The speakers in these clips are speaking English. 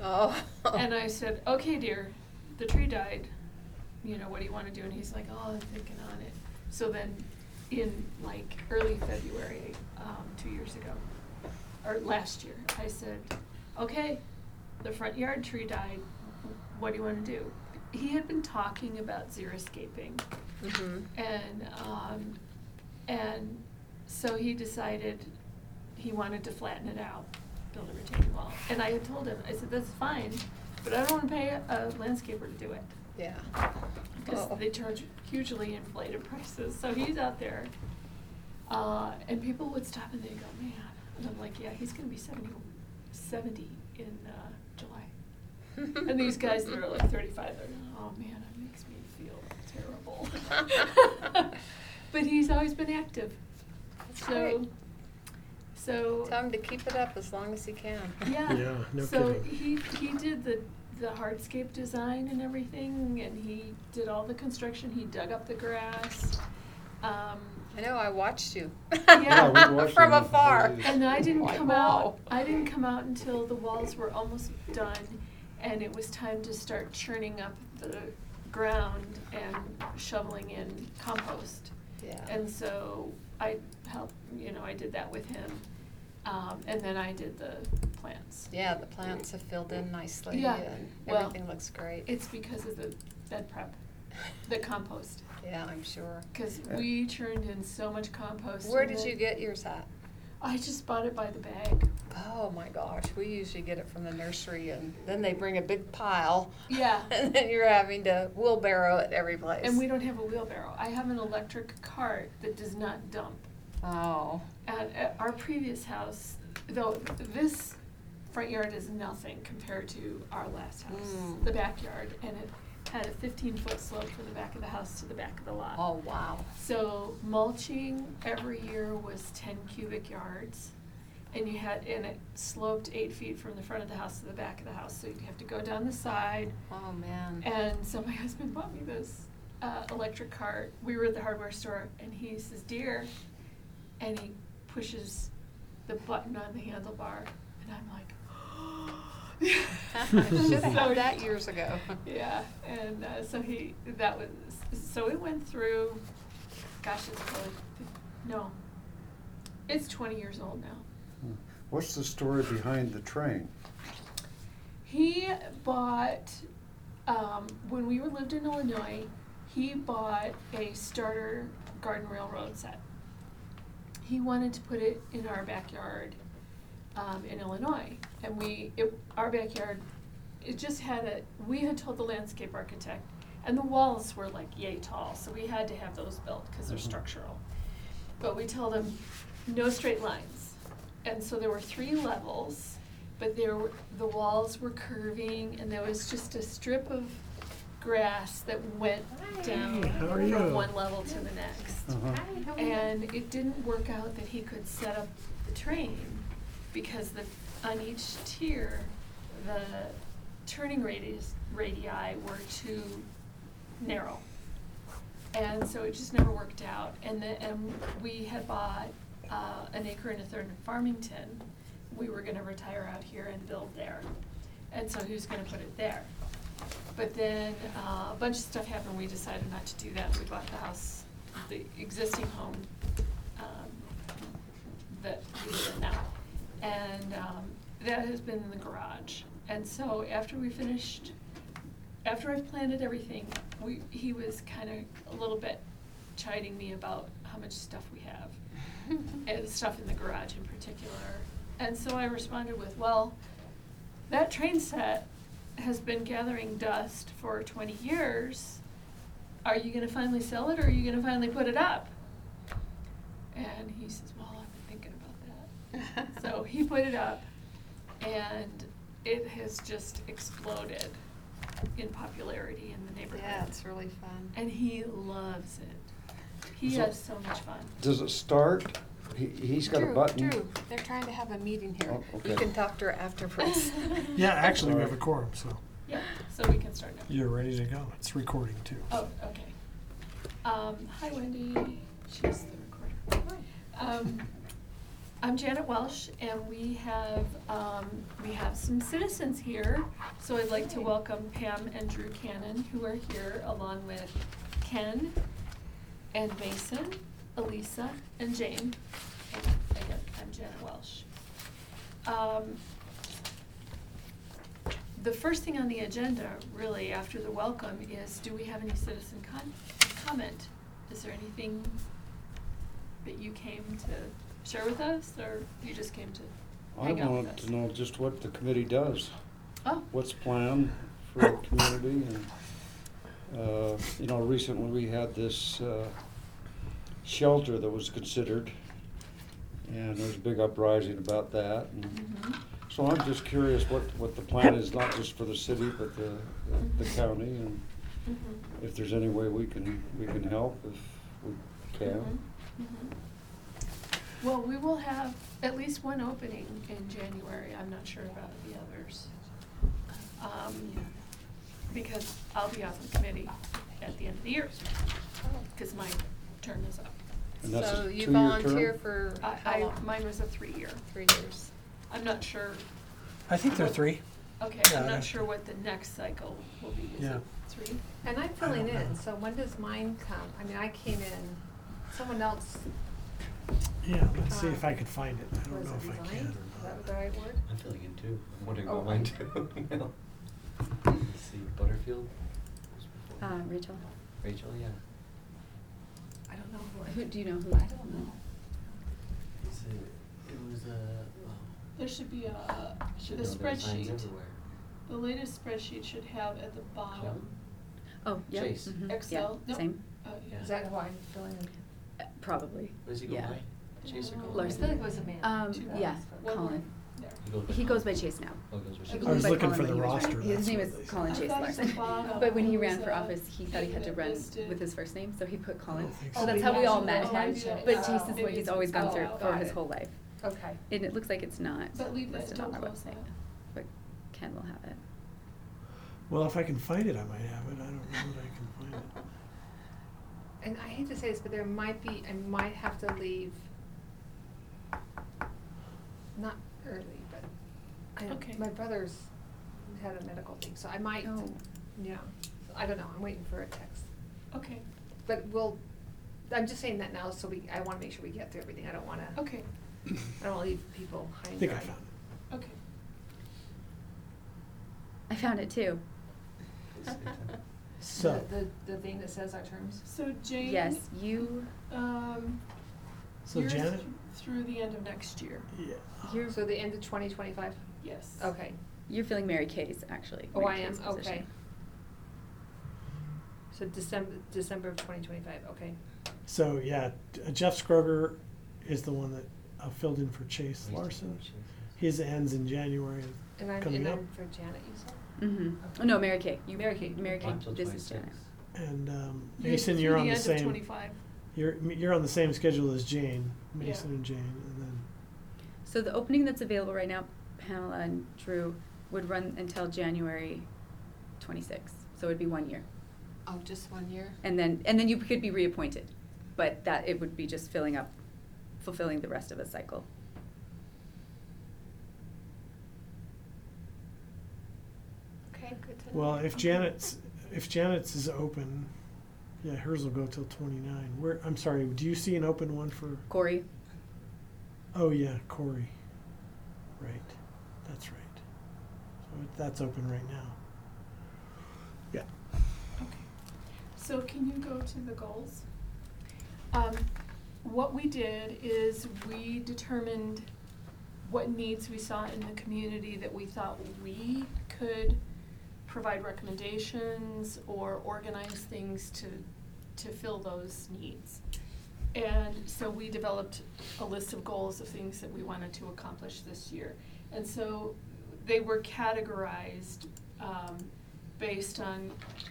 Oh. And I said, okay, dear, the tree died. You know, what do you want to do? And he's like, oh, I'm thinking on it. So then in like early February, 2 years ago, or last year, I said, okay, the front yard tree died. What do you want to do? He had been talking about xeriscaping. Mm-hmm. And so he decided he wanted to flatten it out, build a retaining wall. And I had told him, I said, that's fine, but I don't want to pay a landscaper to do it. Yeah. Because they charge hugely inflated prices. So he's out there, and people would stop and they'd go, man. And I'm like, yeah, he's going to be 70 in July. And these guys that are like 35, they're going, oh man, it makes me feel terrible. But he's always been active. That's great. So Tell him to keep it up as long as he can. yeah. Yeah, no so kidding. he did the hardscape design and everything, and he did all the construction. He dug up the grass. I know, I watched you. Yeah, we watched From him. afar. And I didn't Like, come wow. out. I didn't come out until the walls were almost done, and it was time to start churning up the ground and shoveling in compost. Yeah. And so I helped. I did that with him, and then I did the plants. Yeah, the plants have filled in nicely Yeah, and well, everything looks great. It's because of the bed prep, the compost. Yeah, I'm sure. Because we churned in so much compost. Where and did then you get yours at? I just bought it by the bag. Oh my gosh, we usually get it from the nursery and then they bring a big pile. Yeah. And then you're having to wheelbarrow it every place. And we don't have a wheelbarrow. I have an electric cart that does not dump. Oh. At our previous house, though, this front yard is nothing compared to our last house, Mm. the backyard, and it had a 15-foot slope from the back of the house to the back of the lot. Oh, wow. So mulching every year was 10 cubic yards, and it sloped 8 feet from the front of the house to the back of the house. So you'd have to go down the side. Oh, man. And so my husband bought me this electric cart. We were at the hardware store, and he says, "Dear," and he pushes the button on the handlebar, and I'm like, Should have had that years ago. Yeah, and so it went through, gosh, it's 20 years old now. What's the story behind the train? He bought, when we lived in Illinois, he bought a starter garden railroad set. He wanted to put it in our backyard in Illinois. And our backyard, we had told the landscape architect, and the walls were like yay tall, so we had to have those built because they're structural. But we told him no straight lines. And so there were 3 levels, but the walls were curving, and there was just a strip of grass that went down How are from you? one level to the next. Uh-huh. And it didn't work out that he could set up the train because on each tier, the turning radii were too narrow. And so it just never worked out. And we had bought an acre and a third in Farmington. We were going to retire out here and build there. And so he was going to put it there. But then a bunch of stuff happened. We decided not to do that. We bought the house, the existing home that we live in now. And that has been in the garage. And so after I've planted everything, he was kind of a little bit chiding me about how much stuff we have, and stuff in the garage in particular. And so I responded with, well, that train set has been gathering dust for 20 years. Are you going to finally sell it, or are you going to finally put it up? And he says, well, I've been thinking about that. So he put it up, and it has just exploded in popularity in the neighborhood. Yeah, it's really fun. And he loves it. He So- has so much fun. Does it start? He's got a button. Drew, they're trying to have a meeting here. Oh, okay. You can talk to her afterwards. Yeah, actually, we have a quorum, so Yeah, so we can start now. you're ready to go. It's recording too. Oh, okay. Hi, Wendy. She's the recorder. I'm Janet Welsh, and we have some citizens here. So I'd like to welcome Pam and Drew Cannon, who are here, along with Ken and Mason, Elisa, and Jane. And again, I'm Janet Welsh. The first thing on the agenda, really, after the welcome, is do we have any citizen comment? Is there anything that you came to share with us, or you just came to I hang out with want us? to know just what the committee does. Oh, What's planned for the community, and, you know, recently we had this, shelter that was considered, and there was a big uprising about that, and mhm. so I'm just curious what the plan is, not just for the city, but the county, and Mhm. if there's any way we can help, if we can. Mhm. Mhm. Well, we will have at least one opening in January. I'm not sure about the others. Because I'll be off the committee at the end of the year, because my term is up. And that's a So you 2-year volunteer term? for how long? Mine was a 3-year. 3 years. I'm not sure, I think they're 3. okay, Yeah, I'm I'd not have sure to- what the next cycle will be. Is Yeah. it 3? And I'm filling don't know. in, so when does mine come? I mean, I came in, someone else, Yeah, let's see if I could find it. I don't was know it if I resigned? can Is or that not. the right word? I'm filling in too. I'm wondering Oh, about mine too. Let's see, Butterfield was before. Rachel. Rachel, yeah. I don't know who Who, do you know who? I don't know. Is it was There should be a should the know there are signs spreadsheet. everywhere. The latest spreadsheet should have at the bottom, Oh, yeah. Chase. mhm, Excel? Yeah, Nope. same. Yeah. Is that who I'm filling in? Probably. What does he go yeah. by? Chase or Oh. Colin? Larson. I feel like it was a man. Two Yeah, ones. One Colin. word. There. He goes by Chase now. Oh, it goes with I Chase. I was By looking Colin for when the he was roster. running. His that's name what is they said. Colin I Chase thought at the Larson. bottom But when he there ran was for a office, he thought he had to thing that run listed- with his first name, so he put Colin. think So so. that's Oh, how we all yeah. met Oh, him. yeah. But Oh, Chase is what maybe he's always it's- gone oh, through got for his it. whole life. Okay. And it looks like it's not But leave that listed on our till website, close. but Ken will have it. Well, if I can find it, I might have it. I don't know that I can find it. And I hate to say this, but I might have to leave, not early, but Okay. my brother's had a medical thing, so I might, Oh. yeah, I don't know, I'm waiting for a text. Okay, But I'm just saying that now, so I wanna make sure we get through everything, I don't wanna leave people high I and think dry. I found it. okay. I found it too. So, The thing that says our terms? So Jane? Yes, you, so you're Janet, through the end of next year, yeah. you're, So the end of 2025? yes. Okay. you're filling Mary Kay's, actually. Oh, Mary I am, Kay's position. okay. So December of 2025, okay. So, yeah, Jeff Scroger is the one that filled in for Chase Oh, he's Larson. doing Chase. His ends in January. And I'm Coming up. for Janet, you said? Mm-hmm. Okay. Oh, no, Mary Kay. Mary Kay. Mary Kay, Until this is 26. Janet. And You're Mason, through you're on the end of same. 25. You're on the same schedule as Jane, Yeah. Mason and Jane, and then So the opening that's available right now, Pamela and Drew, would run until January 26th. So it'd be 1 year. Oh, just 1 year? And then you could be reappointed, but that it would be just fulfilling the rest of a cycle. Okay, good to know. well, if Janet's is open, yeah, hers will go till 29. I'm sorry, do you see an open one for? Corey? Oh yeah, Corey. Right, that's right. So that's open right now. Yeah. Okay. So can you go to the goals? What we did is we determined what needs we saw in the community that we thought we could provide recommendations or organize things to fill those needs. And so we developed a list of goals of things that we wanted to accomplish this year. And so they were categorized based on,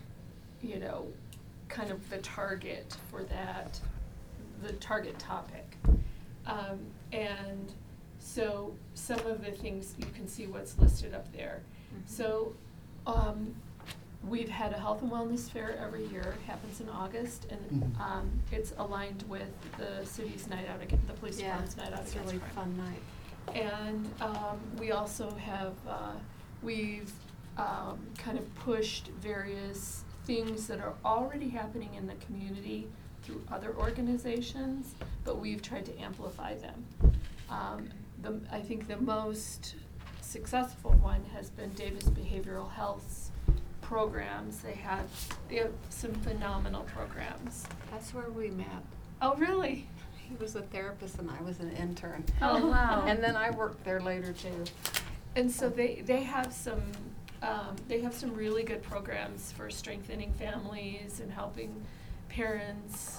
kind of the target for that, the target topic. And so some of the things, you can see what's listed up there. Mhm. So we've had a health and wellness fair every year. It happens in August, and it's aligned with the city's night out against the police department's night out it's against a really crime. fun night. And we also have, we've kind of pushed various things that are already happening in the community through other organizations, but we've tried to amplify them. I think the most successful one has been Davis Behavioral Health's programs. They have some phenomenal programs. That's where we met. Oh, really? He was a therapist and I was an intern. Oh, wow. And then I worked there later too. And so they have some really good programs for strengthening families and helping parents,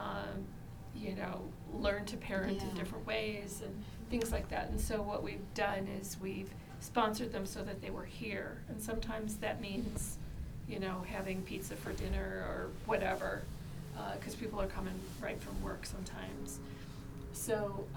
learn to parent in Yeah. different ways and things like that. And so what we've done is we've sponsored them so that they were here. And sometimes that means, having pizza for dinner or whatever, because people are coming right from work sometimes. So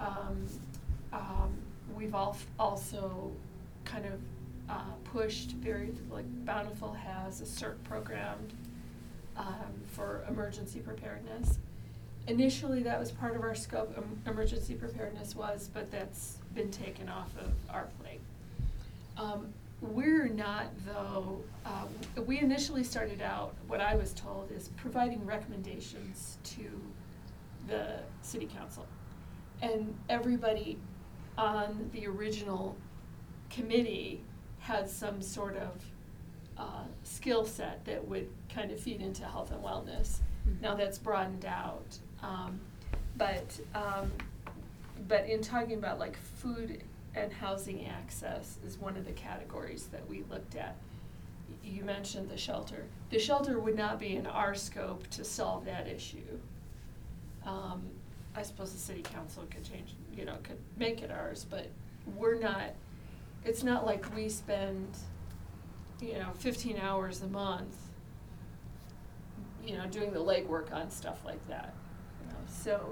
we've also kind of pushed Bountiful has a CERT program for emergency preparedness. Initially, that was part of our scope, emergency preparedness was, but that's been taken off of our plate. We're not, though, we initially started out, what I was told, is providing recommendations to the city council. And everybody on the original committee had some sort of skill set that would kind of feed into health and wellness. Mm-hmm. Now that's broadened out. But in talking about like food and housing access is one of the categories that we looked at. You mentioned the shelter. The shelter would not be in our scope to solve that issue. I suppose the city council could change, could make it ours, but it's not like we spend, 15 hours a month, doing the legwork on stuff like that. So,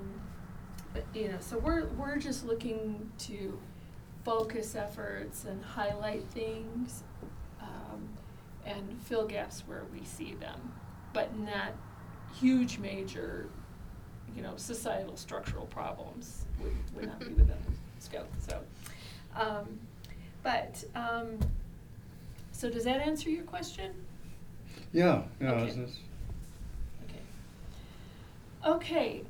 so we're just looking to focus efforts and highlight things, and fill gaps where we see them, but not huge major, societal structural problems would not be within the scope. So, so does that answer your question? Yeah, Okay. it's- Okay,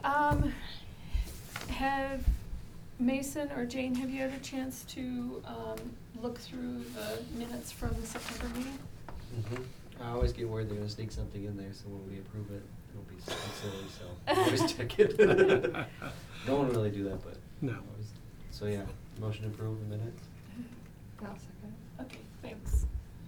have Mason or Jane, have you had a chance to look through the minutes from the September meeting? I always get worried they're gonna sneak something in there, so when we approve it, it'll be something silly, so I always check it. Don't wanna really do that, but. No. always- So yeah, motion to approve the minutes? I'll second. Okay, thanks.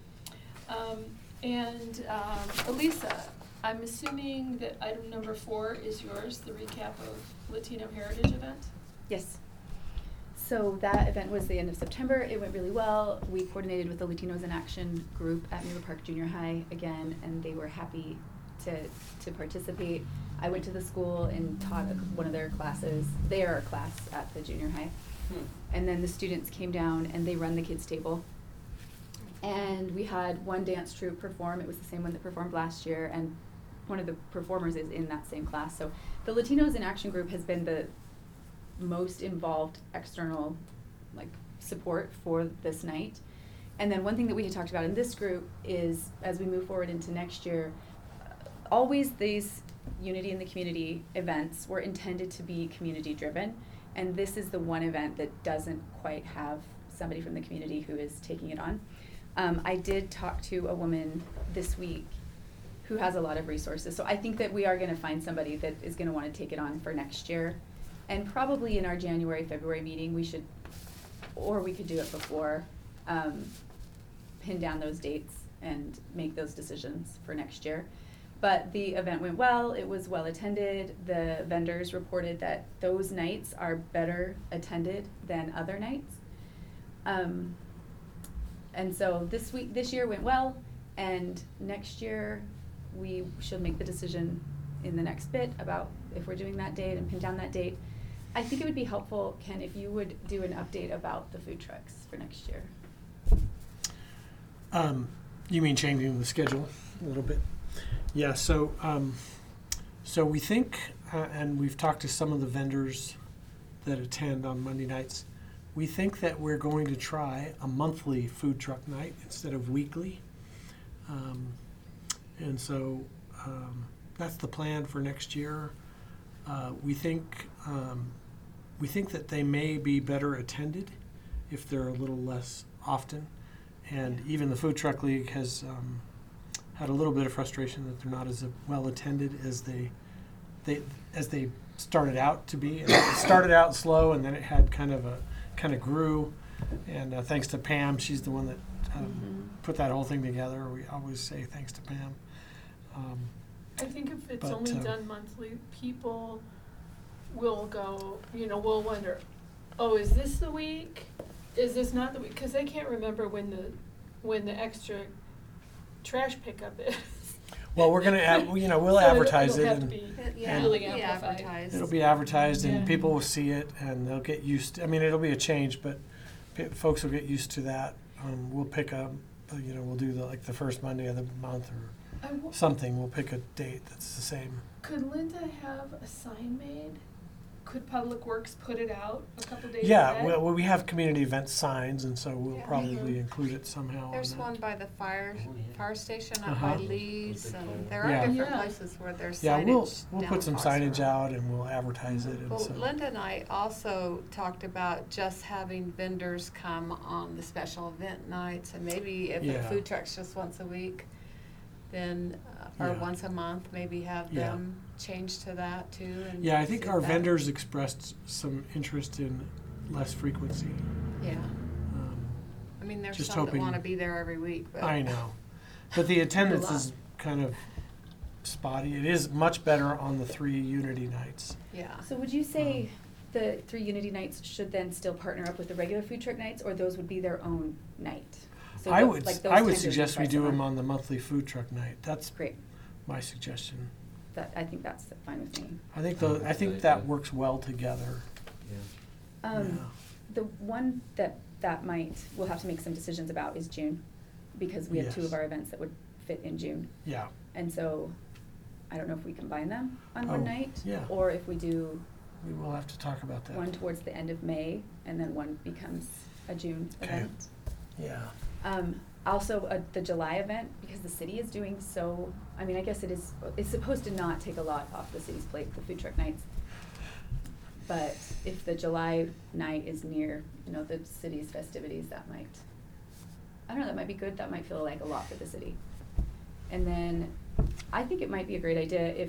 Elisa, I'm assuming that item number 4 is yours, the recap of Latino Heritage event? Yes. So that event was the end of September. It went really well. We coordinated with the Latinos in Action group at Mueller Park Junior High again, and they were happy to participate. I went to the school and taught one of their classes. They are a class at the junior high. And then the students came down and they run the kids' table. And we had one dance troupe perform. It was the same one that performed last year, and one of the performers is in that same class. So the Latinos in Action group has been the most involved external support for this night. And then one thing that we had talked about in this group is, as we move forward into next year, always these Unity in the Community events were intended to be community driven, and this is the one event that doesn't quite have somebody from the community who is taking it on. I did talk to a woman this week who has a lot of resources, so I think that we are going to find somebody that is going to want to take it on for next year. And probably in our January, February meeting, we could do it before, pin down those dates and make those decisions for next year. But the event went well, it was well attended. The vendors reported that those nights are better attended than other nights. And so this year went well, and next year we should make the decision in the next bit about if we're doing that date and pin down that date. I think it would be helpful, Ken, if you would do an update about the food trucks for next year. You mean changing the schedule a little bit? Yeah, so, so we think, and we've talked to some of the vendors that attend on Monday nights, we think that we're going to try a monthly food truck night instead of weekly. And so that's the plan for next year. We think that they may be better attended if they're a little less often. And even the Food Truck League has had a little bit of frustration that they're not as well attended as they started out to be. And it started out slow, and then it had kind of grew. And thanks to Pam, she's the one that put that whole thing together. We always say thanks to Pam. I think if it's But, only done monthly, people will go, will wonder, oh, is this the week? Is this not the week? Because they can't remember when the extra trash pickup is. Well, we're gonna, we'll So advertise it'll it, have to and be Yeah, really it'll be amplified. advertised. it'll be advertised, and Yeah. people will see it, and they'll get used. It'll be a change, but folks will get used to that. We'll pick we'll do the first Monday of the month or something. We'll pick a date that's the same. Could Linda have a sign made? Could Public Works put it out a couple days Yeah, ahead? well, we have community event signs, and so we'll Yeah. probably include it somehow. There's on that. one by the fire station up Uh-huh. by Lee's, and Yeah. there are Yeah. different Yeah. places where there's Yeah, signage we'll down put some Foster signage Road. out, and we'll advertise it, and Well, so. Linda and I also talked about just having vendors come on the special event nights, and maybe if Yeah. the food truck's just once a week, then, or Yeah. once a month, maybe have Yeah. them change to that too. And Yeah, I think see our if that- vendors expressed some interest in less frequency. Yeah, Um, I mean, there's Just some that hoping- wanna be there every week, but. I know, but the attendance lot. is kind of spotty. It is much better on the 3 Unity nights. Yeah. So would you say the 3 Unity nights should then still partner up with the regular food truck nights, or those would be their own night? So I those- would, like those I would times are suggest we twice a do them month. on the monthly food truck night. That's Great, my suggestion. I think that's fine with me. I think That's a I think good that idea. works well together. Yeah. Yeah. The one that we'll have to make some decisions about is June, because we have 2 Yes. of our events that would fit in June. Yeah, And so, I don't know if we combine them on one Oh, night, yeah. or if we do we will have to talk about that. one towards the end of May, and then one becomes a June Okay. event. Yeah. Also, the July event, because the city is doing so, I mean, I guess it's supposed to not take a lot off the city's plate, the food truck nights. But if the July night is near, the city's festivities, that might, I don't know, that might be good, that might feel like a lot for the city. And then, I think it might be a great idea if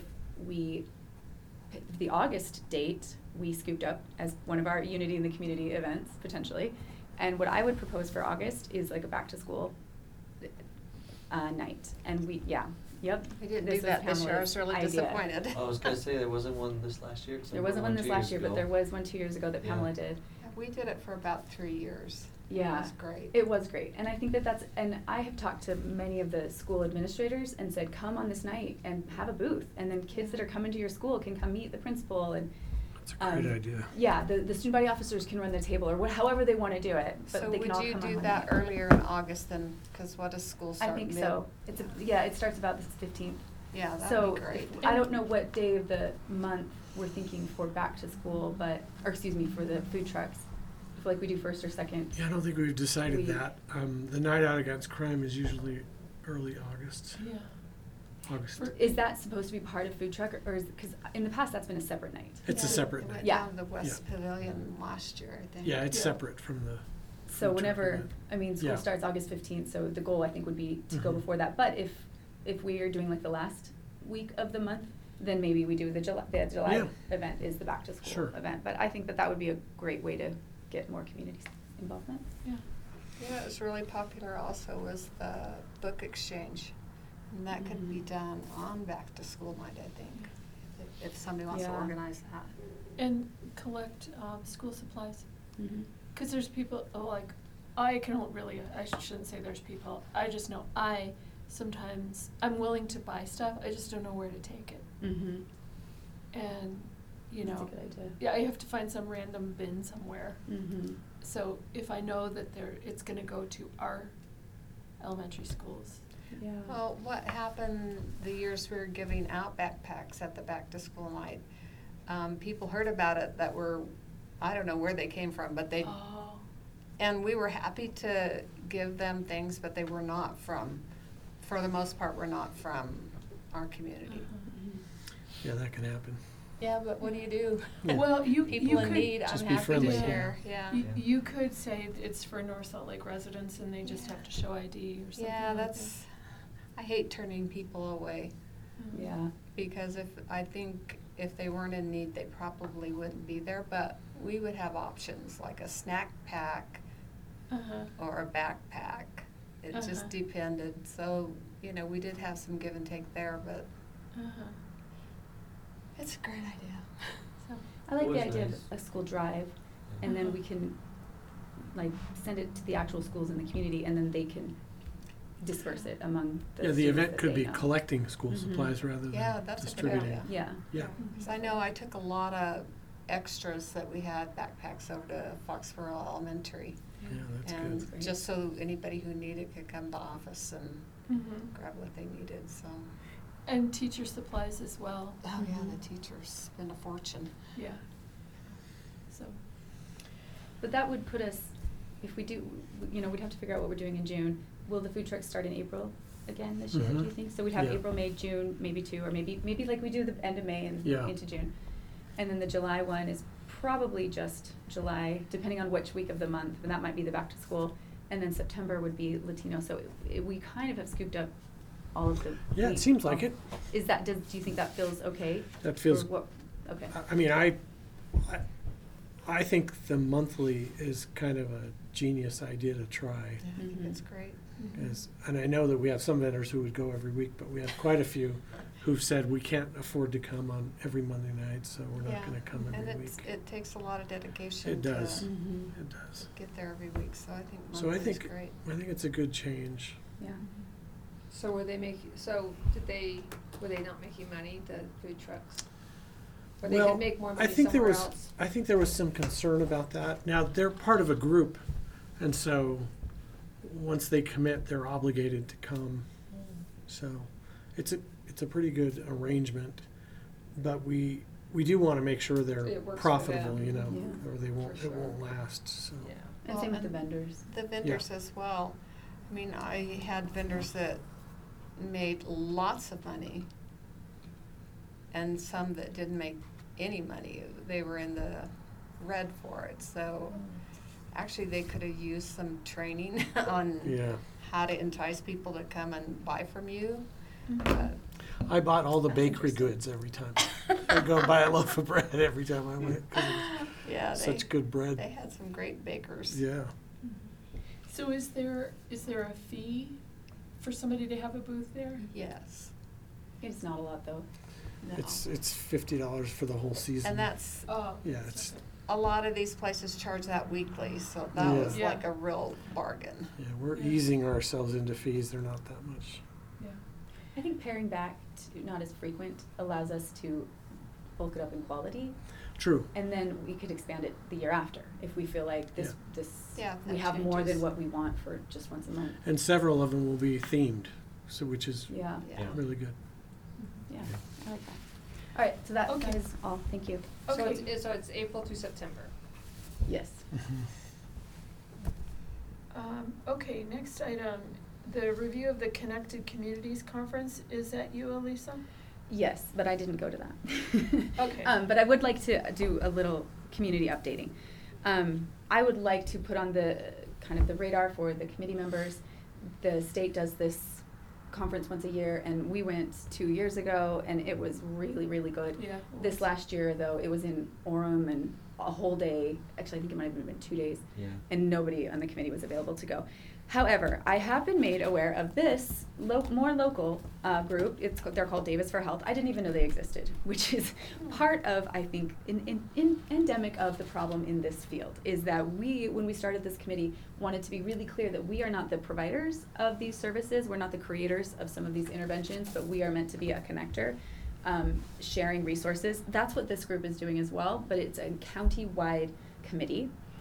the August date, we scooped up as one of our Unity in the Community events, potentially. And what I would propose for August is like a back-to-school night. And we didn't We didn't do that this year, I was really disappointed. I was gonna say, there wasn't one this last year? 'Cause I There wasn't one remember this 2 last years year, but ago. there was one 2 years ago that Yeah. Pamela did. We did it for about 3 years. Yeah. It was great. It was great, and I think and I have talked to many of the school administrators and said, come on this night and have a booth, and then kids that are coming to your school can come meet the principal, and That's a great idea. yeah, the student body officers can run the table, or however they want to do it, but So they can all would you come on do one that night. earlier in August then, cause what does school I start think mid? so. It starts about the 15th. Yeah, that'd So be great. I don't know what day of the month we're thinking for back to school, for the food trucks. I feel like we do first or second. Yeah, I don't think we've decided We- that. The Night Out Against Crime is usually early August. Yeah. August. Is that supposed to be part of food truck, or is, because in the past, that's been a separate night? It's a Yeah, separate it night. went Yeah. down to the West Pavilion last year, I think. Yeah, it's Yeah. separate from the. So food truck whenever, event. I mean, school Yeah. starts August 15th, so the goal, I think, would be to go Mhm. before that. But if we are doing like the last week of the month, then maybe we do the July Yeah. event is the back to school Sure. event. But I think that would be a great way to get more community involvement. Yeah. You know, it was really popular also was the book exchange. And that could be done on back to school night, I think, if somebody wants to Yeah. organize that. And collect school supplies. Mm-hmm. Because there's people, I shouldn't say there's people, I just know sometimes, I'm willing to buy stuff, I just don't know where to take it. Mm-hmm. And, That's a good idea. yeah, I have to find some random bin somewhere. Mm-hmm. So if I know that it's gonna go to our elementary schools. Yeah. Well, what happened the years we were giving out backpacks at the back to school night? People heard about it that were, I don't know where they came from, but they, Oh. and we were happy to give them things, but they were not from, for the most part, were not from our community. Yeah, that can happen. Yeah, but what do you do? Yeah. Well, you People in could, need, I'm Just be happy to friendly. share, yeah. You could say it's for North Salt Lake residents and they just have to show ID or something Yeah, like that's, I hate turning people away, that. Yeah. because I think if they weren't in need, they probably wouldn't be there, but we would have options, like a snack pack Uh-huh. or a backpack. It just Uh-huh. depended, so, you know, we did have some give and take there, but Uh-huh. it's a great idea. So, I like It the was idea nice. of a school drive, and then we can, like, send it to the actual schools in the community, and then they can disperse it among the Yeah, the students event that could they be know. collecting school Mhm. supplies rather Yeah, than that's a good distributing. idea. Yeah. Yeah, because I know I took a lot of extras that we had backpacks over to Foxborough Elementary. yeah, that's And good. great. just so anybody who needed could come to the office and Mhm. grab what they needed, so. And teacher supplies as well. Oh, yeah, Mhm. the teachers spend a fortune. Yeah. So, But that would put us, if we do, you know, we'd have to figure out what we're doing in June. Will the food trucks start in April again this year, do you Mhm. think? So we'd have Yeah. April, May, June, maybe two, or maybe like we do the end of May and Yeah. into June. And then the July one is probably just July, depending on which week of the month, and that might be the back to school. And then September would be Latino, so we kind of have scooped up all of the. Yeah, it week seems like off. it. Is that, do you think that feels okay? That feels, Or what, okay. I mean, I think the monthly is kind of a genius idea to try. I think Mhm. it's great. And I know that we have some vendors who would go every week, but we have quite a few who've said we can't afford to come on every Monday night, so we're not Yeah, gonna come and every it's, week. it takes a lot of dedication It does. to Mhm. It does. get there every week, so I think So I monthly is think, great. I think it's a good change. Yeah. So were they were they not making money, the food trucks? Or they Well, could make more I money think there somewhere was, else? I think there was some concern about that. Now, they're part of a group, and so once they commit, they're obligated to come. So it's a pretty good arrangement, but we do want to make sure they're It works for profitable, them. you know, Yeah. or they won't, For it won't sure. last, so. Yeah. And Well, same with the and vendors. The vendors as well. I mean, I had vendors that made lots of money and some that didn't make any money. They were in the red for it, so actually they could have used some training on Yeah. how to entice people to come and buy from you. Mhm. But I bought all the That's bakery interesting. goods every time. I'd go buy a loaf of bread every time I went, 'cause it yeah, was they, such good bread. they had some great bakers. Yeah. So is there a fee for somebody to have a booth there? Yes. It's not a lot though. No. It's $50 for the whole season. And that's, Oh. Yeah, that's it's- okay. a lot of these places charge that weekly, so that Yeah. was Yeah. like a real bargain. Yeah, we're Yeah. easing ourselves into fees. They're not that much. Yeah. I think paring back to not as frequent allows us to bulk it up in quality, True. and then we could expand it the year after if we feel like this Yeah, we that have more than changes. what we want for just once a month. And several of them will be themed, so which is Yeah, Yeah. really good. yeah, I like that. All right, so that Okay. is all. Thank you. So Okay. so it's April through September. Yes. Okay, next item, the review of the Connected Communities Conference. Is that you, Elisa? Yes, but I didn't go to that. Okay. But I would like to do a little community updating. I would like to put on the kind of the radar for the committee members. The state does this conference once a year, and we went 2 years ago, and it was really, really good. Yeah. This last year, though, it was in Orem and a whole day. Actually, I think it might have been 2 days. Yeah. And nobody on the committee was available to go. However, I have been made aware of this more local group. They're called Davis for Health. I didn't even know they existed, which is part of, I think, endemic of the problem in this field, is that we, when we started this committee, wanted to be really clear that we are not the providers of these services. We're not the creators of some of these interventions, but we are meant to be a connector, sharing resources. That's what this group is doing as well, but it's a county-wide committee.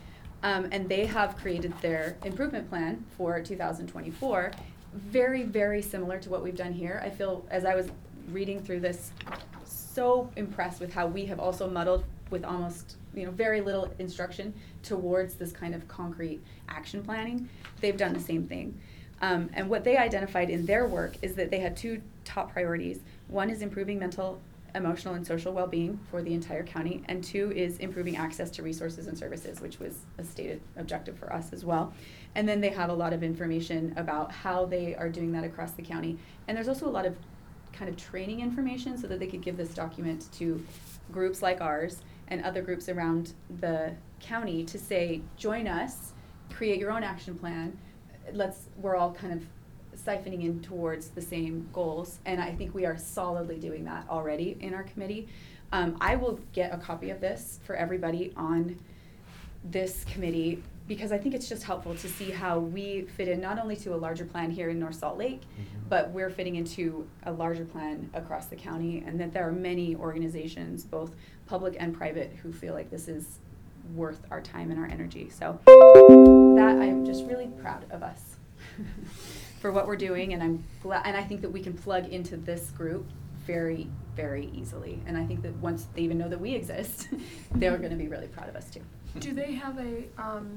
And they have created their improvement plan for 2024, very, very similar to what we've done here. I feel, as I was reading through this, so impressed with how we have also muddled with almost, very little instruction towards this kind of concrete action planning. They've done the same thing. And what they identified in their work is that they had two top priorities. One is improving mental, emotional, and social well-being for the entire county, and two is improving access to resources and services, which was a stated objective for us as well. And then they have a lot of information about how they are doing that across the county. And there's also a lot of kind of training information so that they could give this document to groups like ours and other groups around the county to say, join us, create your own action plan. We're all kind of siphoning in towards the same goals, and I think we are solidly doing that already in our committee. I will get a copy of this for everybody on this committee, because I think it's just helpful to see how we fit in not only to a larger plan here in North Salt Lake, but we're fitting into a larger plan across the county, and that there are many organizations, both public and private, who feel like this is worth our time and our energy. So that I'm just really proud of us for what we're doing, and I'm glad, and I think that we can plug into this group very, very easily. And I think that once they even know that we exist, they're going to be really proud of us too. Do they have a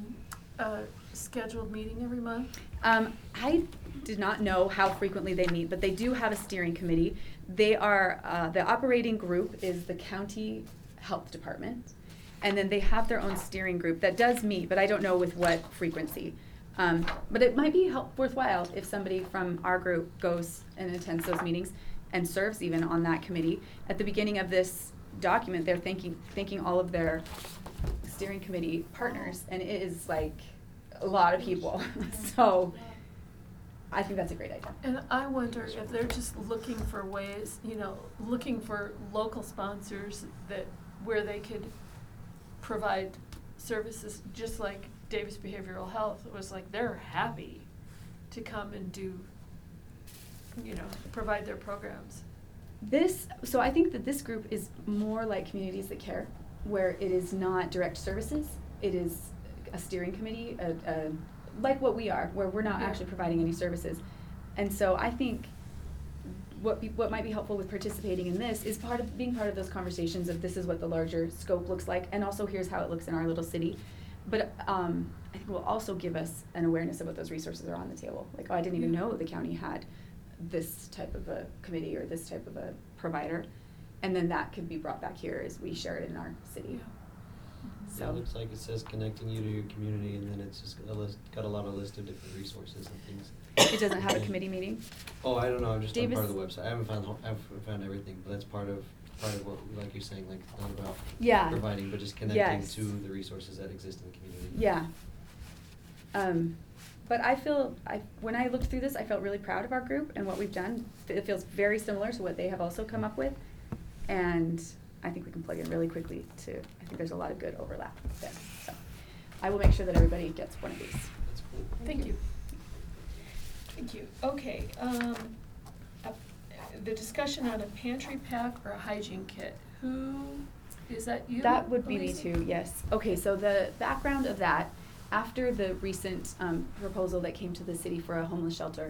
scheduled meeting every month? I did not know how frequently they meet, but they do have a steering committee. They are, the operating group is the county health department, and then they have their own steering group that does meet, but I don't know with what frequency. But it might be worthwhile if somebody from our group goes and attends those meetings and serves even on that committee. At the beginning of this document, they're thanking all of their steering committee partners, and it is like a lot of people. So I think that's a great idea. And I wonder if they're just looking for ways, looking for local sponsors where they could provide services, just like Davis Behavioral Health. It was like they're happy to come and do, provide their programs. So I think that this group is more like Communities That Care, where it is not direct services. It is a steering committee, like what we are, where we're not actually providing any services. And so I think what might be helpful with participating in this is being part of those conversations of this is what the larger scope looks like, and also here's how it looks in our little city. But I think it will also give us an awareness of what those resources are on the table. Like, I didn't even know the county had this type of a committee or this type of a provider. And then that could be brought back here as we share it in our city. So it looks like it says connecting you to your community, and then it's just got a lot of list of different resources and things. It doesn't have a committee meeting? Oh, I don't know, I'm just on Davis? part of the website. I haven't found everything, but that's part of what, like you're saying, like, not about providing, but just connecting to the resources that exist in the community. Yeah. But when I looked through this, I felt really proud of our group and what we've done. It feels very similar to what they have also come up with. And I think we can plug in really quickly I think there's a lot of good overlap there. So I will make sure that everybody gets one of these. That's cool. Thank you. Thank you. Okay. The discussion on a pantry pack or a hygiene kit. Is that you? That would be me Elisa? too, yes. Okay, so the background of that, after the recent proposal that came to the city for a homeless shelter,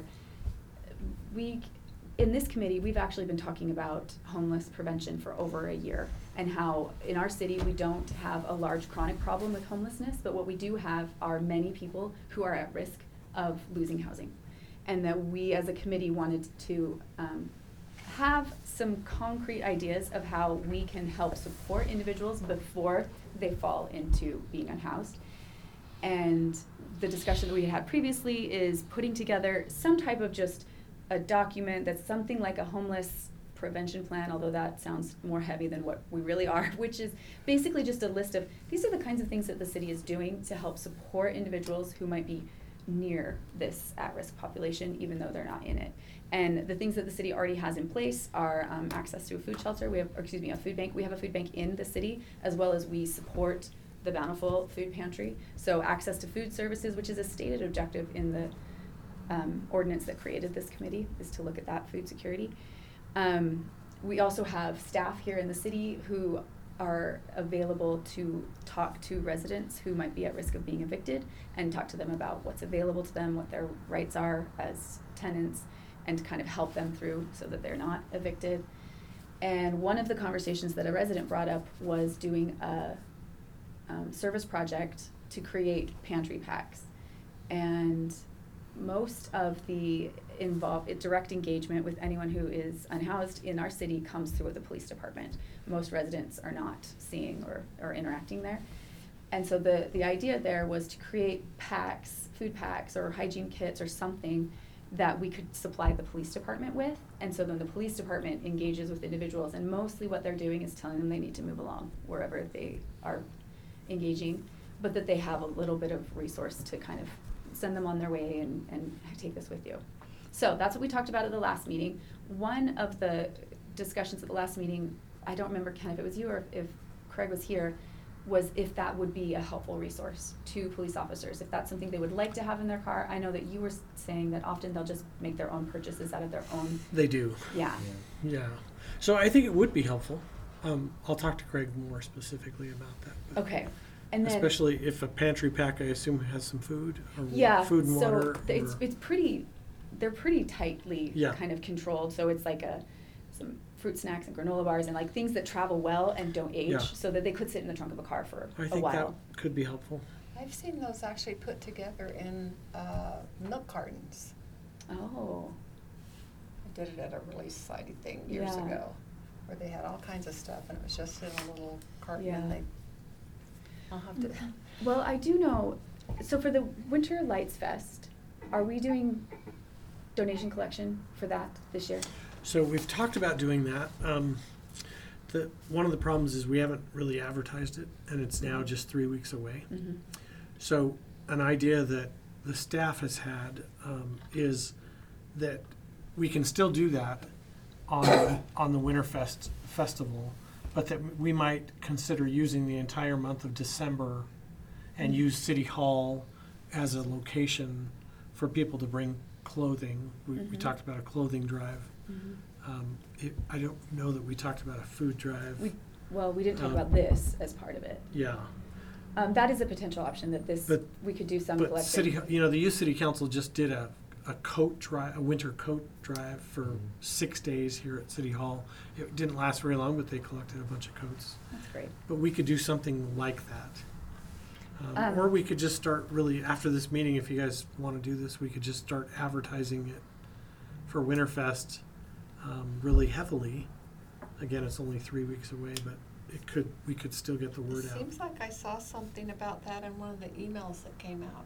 in this committee, we've actually been talking about homeless prevention for over a year, and how in our city we don't have a large chronic problem with homelessness, but what we do have are many people who are at risk of losing housing. And that we as a committee wanted to have some concrete ideas of how we can help support individuals before they fall into being unhoused. And the discussion that we had previously is putting together some type of just a document that's something like a homeless prevention plan, although that sounds more heavy than what we really are, which is basically just a list of, these are the kinds of things that the city is doing to help support individuals who might be near this at-risk population, even though they're not in it. And the things that the city already has in place are access to a food shelter, a food bank. We have a food bank in the city, as well as we support the Bountiful Food Pantry. So access to food services, which is a stated objective in the ordinance that created this committee, is to look at that food security. We also have staff here in the city who are available to talk to residents who might be at risk of being evicted and talk to them about what's available to them, what their rights are as tenants, and to kind of help them through so that they're not evicted. And one of the conversations that a resident brought up was doing a service project to create pantry packs. And most of the direct engagement with anyone who is unhoused in our city comes through the police department. Most residents are not seeing or interacting there. And so the idea there was to create packs, food packs or hygiene kits or something that we could supply the police department with. And so then the police department engages with individuals, and mostly what they're doing is telling them they need to move along wherever they are engaging, but that they have a little bit of resource to kind of send them on their way and take this with you. So that's what we talked about at the last meeting. One of the discussions at the last meeting, I don't remember, Ken, if it was you or if Craig was here, was if that would be a helpful resource to police officers, if that's something they would like to have in their car. I know that you were saying that often they'll just make their own purchases out of their own. They do. Yeah. Yeah. So I think it would be helpful. I'll talk to Craig more specifically about that. but Okay. And then, especially if a pantry pack, I assume, has some food or yeah, food and water. so it's pretty, they're pretty tightly Yeah. kind of controlled. So it's like some fruit snacks and granola bars and like things that travel well and don't age, Yeah. so that they could sit in the trunk of a car for I a think while. that could be helpful. I've seen those actually put together in milk cartons. Oh, I did it at a Relief Society thing years Yeah. ago, where they had all kinds of stuff, and it was just in a little carton, Yeah. and I'll have to. well, I do know, so for the Winter Lights Fest, are we doing donation collection for that this year? So we've talked about doing that. One of the problems is we haven't really advertised it, and it's now just 3 weeks away. Mm-hmm. So an idea that the staff has had is that we can still do that on the Winterfest festival, but that we might consider using the entire month of December and use City Hall as a location for people to bring clothing. We Mhm. talked about a clothing drive. Mm-hmm. I don't know that we talked about a food drive. We didn't talk Um, about this as part of it. Yeah. That is a potential option, that But- we could do some But collecting. the youth city council just did a coat drive, a winter coat drive for Mhm. 6 days here at City Hall. It didn't last very long, but they collected a bunch of coats. That's great. But we could do something like that. Um, Or we could just start really, after this meeting, if you guys want to do this, we could just start advertising it for Winterfest really heavily. Again, it's only 3 weeks away, but we could still get the word It out. seems like I saw something about that in one of the emails that came out,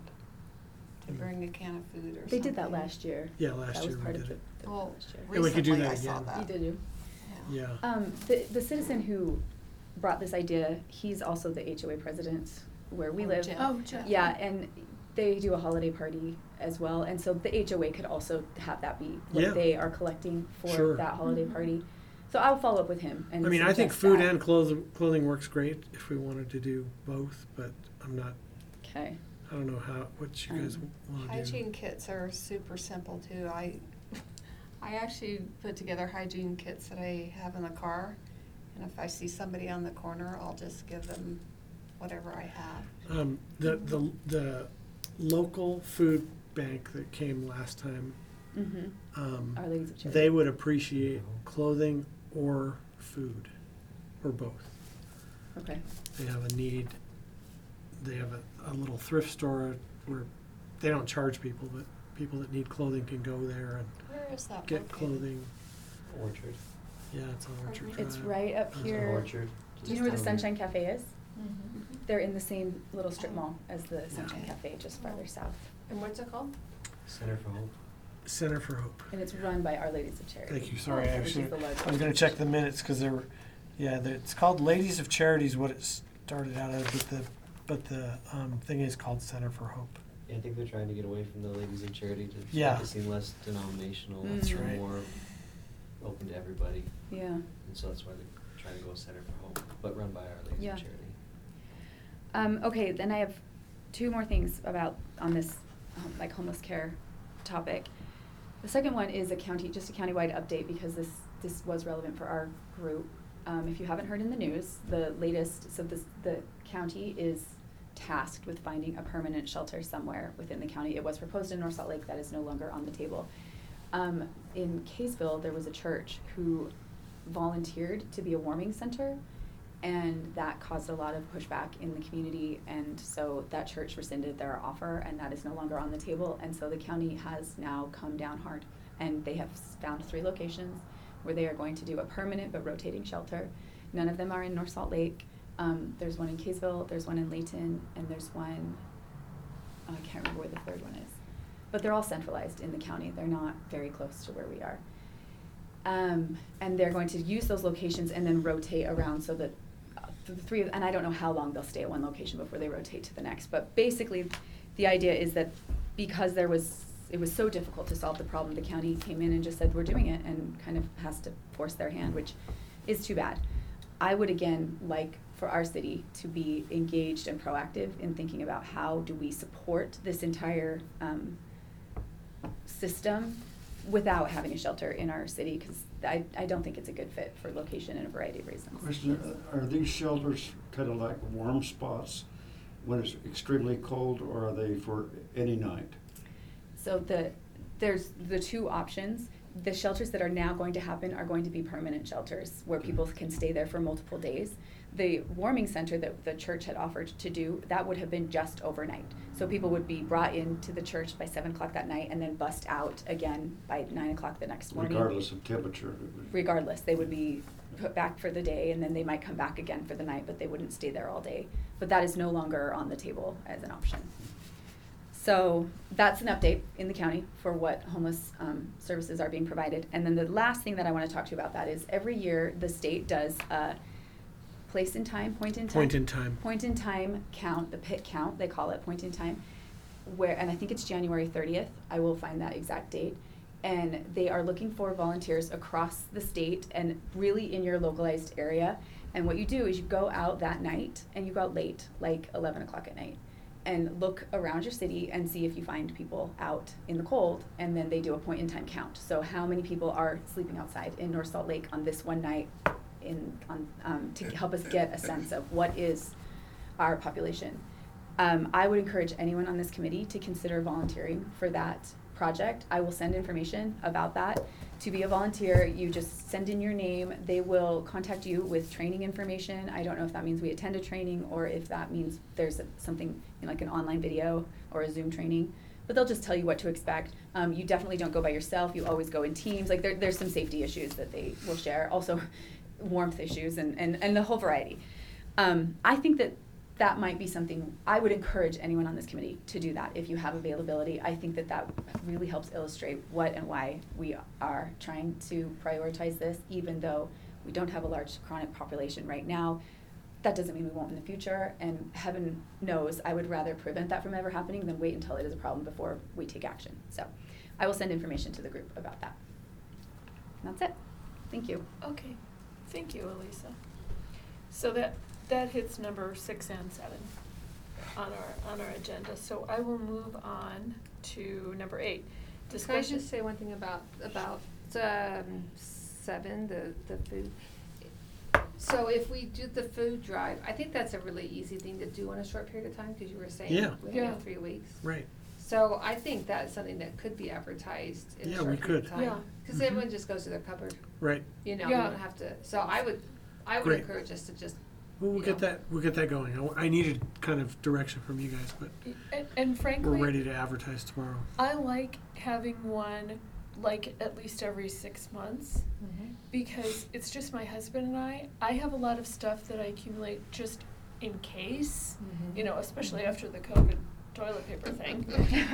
to Mm. bring a can of food or something. They did that last year. Yeah, last That year was we part did of it. the Well, last year. Yeah, we could do recently that I saw again. that. You did you? Yeah. The citizen who brought this idea, he's also the HOA president where we Oh, live. Jeff. Oh, Jeff. Yeah, and they do a holiday party as well, and so the HOA could also have that be what Yeah. they are collecting for Sure. that holiday Mhm. party. So I'll follow up with him and I mean, I think suggest food that. and clothing works great if we wanted to do both, but Okay. I don't know what you guys want to do. Hygiene kits are super simple too. I actually put together hygiene kits that I have in the car, and if I see somebody on the corner, I'll just give them whatever I have. The local food bank that came last time, Mm-hmm. Our Ladies of Charity. they would appreciate clothing or food, or both. Okay. They have a need, they have a little thrift store where they don't charge people, but people that need clothing can go there and Where is that get located? clothing. Orchard. Yeah, it's on Orchard Pardon Drive. It's right up It's here. Orchard. Do you know where the Just Sunshine Cafe is? Mm-hmm. They're in the same little strip mall as the Sunshine Cafe, just farther south. And what's it called? Center for Hope. Center for Hope. And it's run by Our Ladies of Charity. Thank you, sorry, I which is should, the large I was gonna check the minutes, cause there were, it's called Ladies of Charity is what it started out as, but the thing is called Center for Hope. Yeah, I think they're trying to get away from the Ladies of Charity to Yeah. make it seem less denominational. That's and right. More open to everybody. Yeah. And so that's why they're trying to go Center for Hope, but run by Our Ladies Yeah. of Charity. Okay, then I have two more things on this like homeless care topic. The second one is just a countywide update, because this was relevant for our group. if you haven't heard in the news, the latest, so the county is tasked with finding a permanent shelter somewhere within the county. It was proposed in North Salt Lake, that is no longer on the table. In Kaysville, there was a church who volunteered to be a warming center, and that caused a lot of pushback in the community, and so that church rescinded their offer, and that is no longer on the table, and so the county has now come down hard, and they have found 3 locations where they are going to do a permanent but rotating shelter. None of them are in North Salt Lake. There's one in Kaysville, there's one in Layton, and there's one, I can't remember where the third one is. But they're all centralized in the county. They're not very close to where we are. And they're going to use those locations and then rotate around so that the 3 and I don't know how long they'll stay at one location before they rotate to the next. But basically, the idea is that because it was so difficult to solve the problem, the county came in and just said, we're doing it, and kind of has to force their hand, which is too bad. I would, again, like for our city to be engaged and proactive in thinking about how do we support this entire system without having a shelter in our city, because I don't think it's a good fit for location and a variety of reasons. Question, are these shelters kind of like warm spots when it's extremely cold, or are they for any night? So there's the 2 options. The shelters that are now going to happen are going to be permanent shelters where people can stay there for multiple days. The warming center that the church had offered to do, that would have been just overnight. So people would be brought into the church by 7 o'clock that night and then bussed out again by 9 o'clock the next morning. Regardless of temperature? Regardless, they would be put back for the day, and then they might come back again for the night, but they wouldn't stay there all day. But that is no longer on the table as an option. So that's an update in the county for what homeless services are being provided. And then the last thing that I want to talk to you about that is every year the state does a point in time count, the PIT count, they call it, point in time, and I think it's January 30th. I will find that exact date. And they are looking for volunteers across the state and really in your localized area. And what you do is you go out that night, and you go out late, like 11 o'clock at night, and look around your city and see if you find people out in the cold, and then they do a point in time count. So how many people are sleeping outside in North Salt Lake on this one night to help us get a sense of what is our population. I would encourage anyone on this committee to consider volunteering for that project. I will send information about that. To be a volunteer, you just send in your name. They will contact you with training information. I don't know if that means we attend a training or if that means there's something like an online video or a Zoom training, but they'll just tell you what to expect. You definitely don't go by yourself. You always go in teams. Like there's some safety issues that they will share. Also warmth issues and the whole variety. I think that might be something I would encourage anyone on this committee to do that if you have availability. I think that really helps illustrate what and why we are trying to prioritize this, even though we don't have a large chronic population right now. That doesn't mean we won't in the future, and heaven knows I would rather prevent that from ever happening than wait until it is a problem before we take action. So I will send information to the group about that. And that's it. Thank you. Okay, thank you, Elisa. So that hits number 6 and 7 on our agenda. So I will move on to number 8. Can I just say one thing about 7, the food? So if we do the food drive, I think that's a really easy thing to do in a short period of time, because you were saying Yeah. we only have 3 weeks. Right. So I think that's something that could be advertised in a Yeah, short we period of could. time. Yeah. Because Mhm. everyone just goes to their cupboard, Right. you Yeah. don't have to, so I would Great. encourage us to just, Well, you know. we'll get that going. I needed kind of direction from you guys, but And frankly, we're ready to advertise tomorrow. I like having one like at least every 6 months, because it's just my husband and I have a lot of stuff that I accumulate just in case, especially after the COVID toilet paper thing.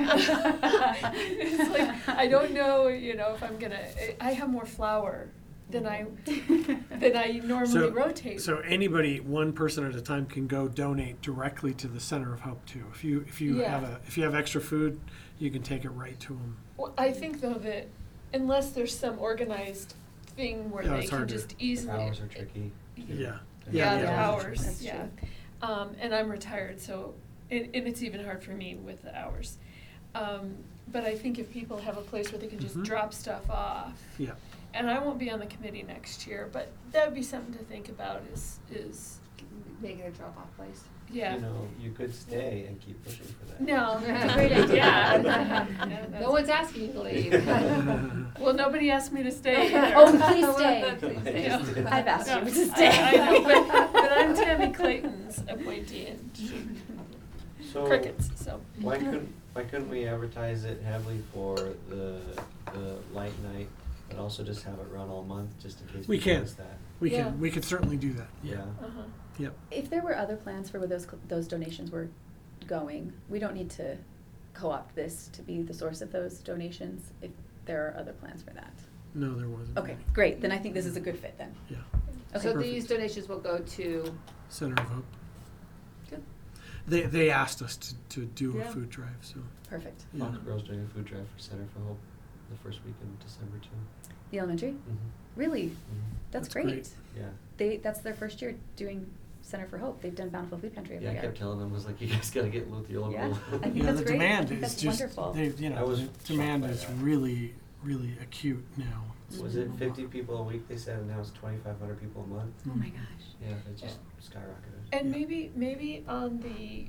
It's like, I don't know, if I'm I have more flour than I normally rotate. So anybody, one person at a time, can go donate directly to the Center of Hope too. If you Yeah. if you have extra food, you can take it right to them. Well, I think though that unless there's some organized thing where Yeah, they it's can hard to- just The easily. hours are tricky. Yeah. Yeah, the Yeah. hours, That's yeah. true. And I'm retired, so, and it's even hard for me with the hours. but I think if people have a place where they can just Mhm. drop stuff off, Yeah. and I won't be on the committee next year, but that would be something to think about is, Make it a drop-off place. yeah. You know, you could stay and keep pushing for that. No, It's a great idea. Yeah, No that's- one's asking you to leave. Well, nobody asked me to stay either. Oh, please stay. Please I stay. just did. I've asked No, you to stay. I know, but I'm Tammy Clayton's appointee and So, crickets, so. why couldn't we advertise it heavily for the light night, but also just have it run all month, just in case We people can. miss that? Yeah. We could certainly do that. Yeah. Uh-huh. Yep. If there were other plans for where those donations were going, we don't need to co-opt this to be the source of those donations if there are other plans for that. No, there wasn't. Okay, great, then I think this is a good fit then. Yeah. Okay. So Perfect. these donations will go to, Center of Hope. good. They asked us to do a Yeah. food drive, so. Perfect. Yeah. Foxborough's doing a food drive for Center for Hope the first week in December too. The elementary? Mm-hmm. Really? Mm-hmm. That's That's great. great. Yeah. That's their first year doing Center for Hope. They've done Bountiful Food Pantry every Yeah, I year. kept telling them, I was like, you guys gotta get with your local. Yeah, I think Yeah, that's the great. I demand think is that's just, wonderful. I was the demand shocked by is that. really, really acute now. Was it 50 people a week, they said, and now it's 2,500 people a month? Oh my gosh. Yeah, it just skyrocketed. And Yeah. maybe on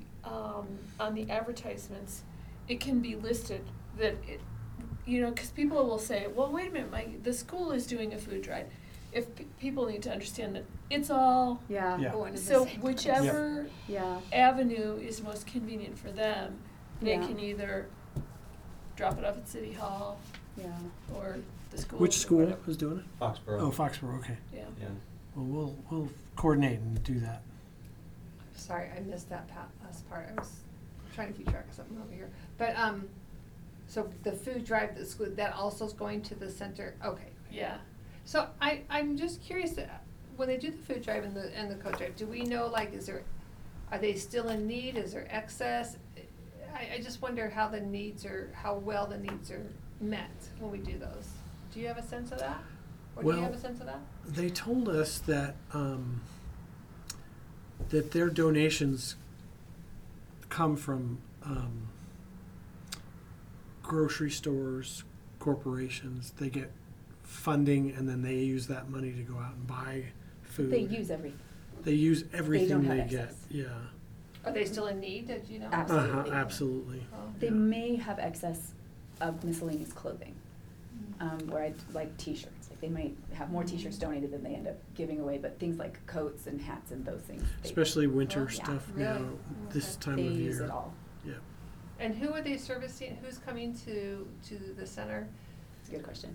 the advertisements, it can be listed that it, you know, because people will say, well, wait a minute, the school is doing a food drive. If people need to understand that it's all, Yeah. Yeah. Going to the so same place. whichever Yeah. avenue is most convenient for them, they Yeah. can either drop it off at City Hall Yeah. or the school. Which or school whatever. is doing it? Foxborough. Oh, Foxborough, okay. Yeah. Yeah. Well, we'll coordinate and do that. Sorry, I missed that last part. I was trying to keep track of something over here. But, so the food drive, the school, that also is going to the center? Okay. Yeah. So I'm just curious, when they do the food drive and the coat drive, do we know, like, are they still in need? Is there excess? I just wonder how well the needs are met when we do those. Do you have a sense of that? Or do you Well, have a sense of that? They told us that that their donations come from grocery stores, corporations. They get funding, and then they use that money to go out and buy food. They use everything. They use everything have they get. excess. Yeah. Are they still in need, did you know? Absolutely. Absolutely. Oh. They Yeah. may have excess of miscellaneous clothing, where I like T-shirts. Like they might have more T-shirts donated than they end up giving away, but things like coats and hats and those things, Especially winter Yeah. stuff Really? now, this Okay. time they of year. use it all. Yeah. And who are they servicing? Who's coming to the center? It's a good question.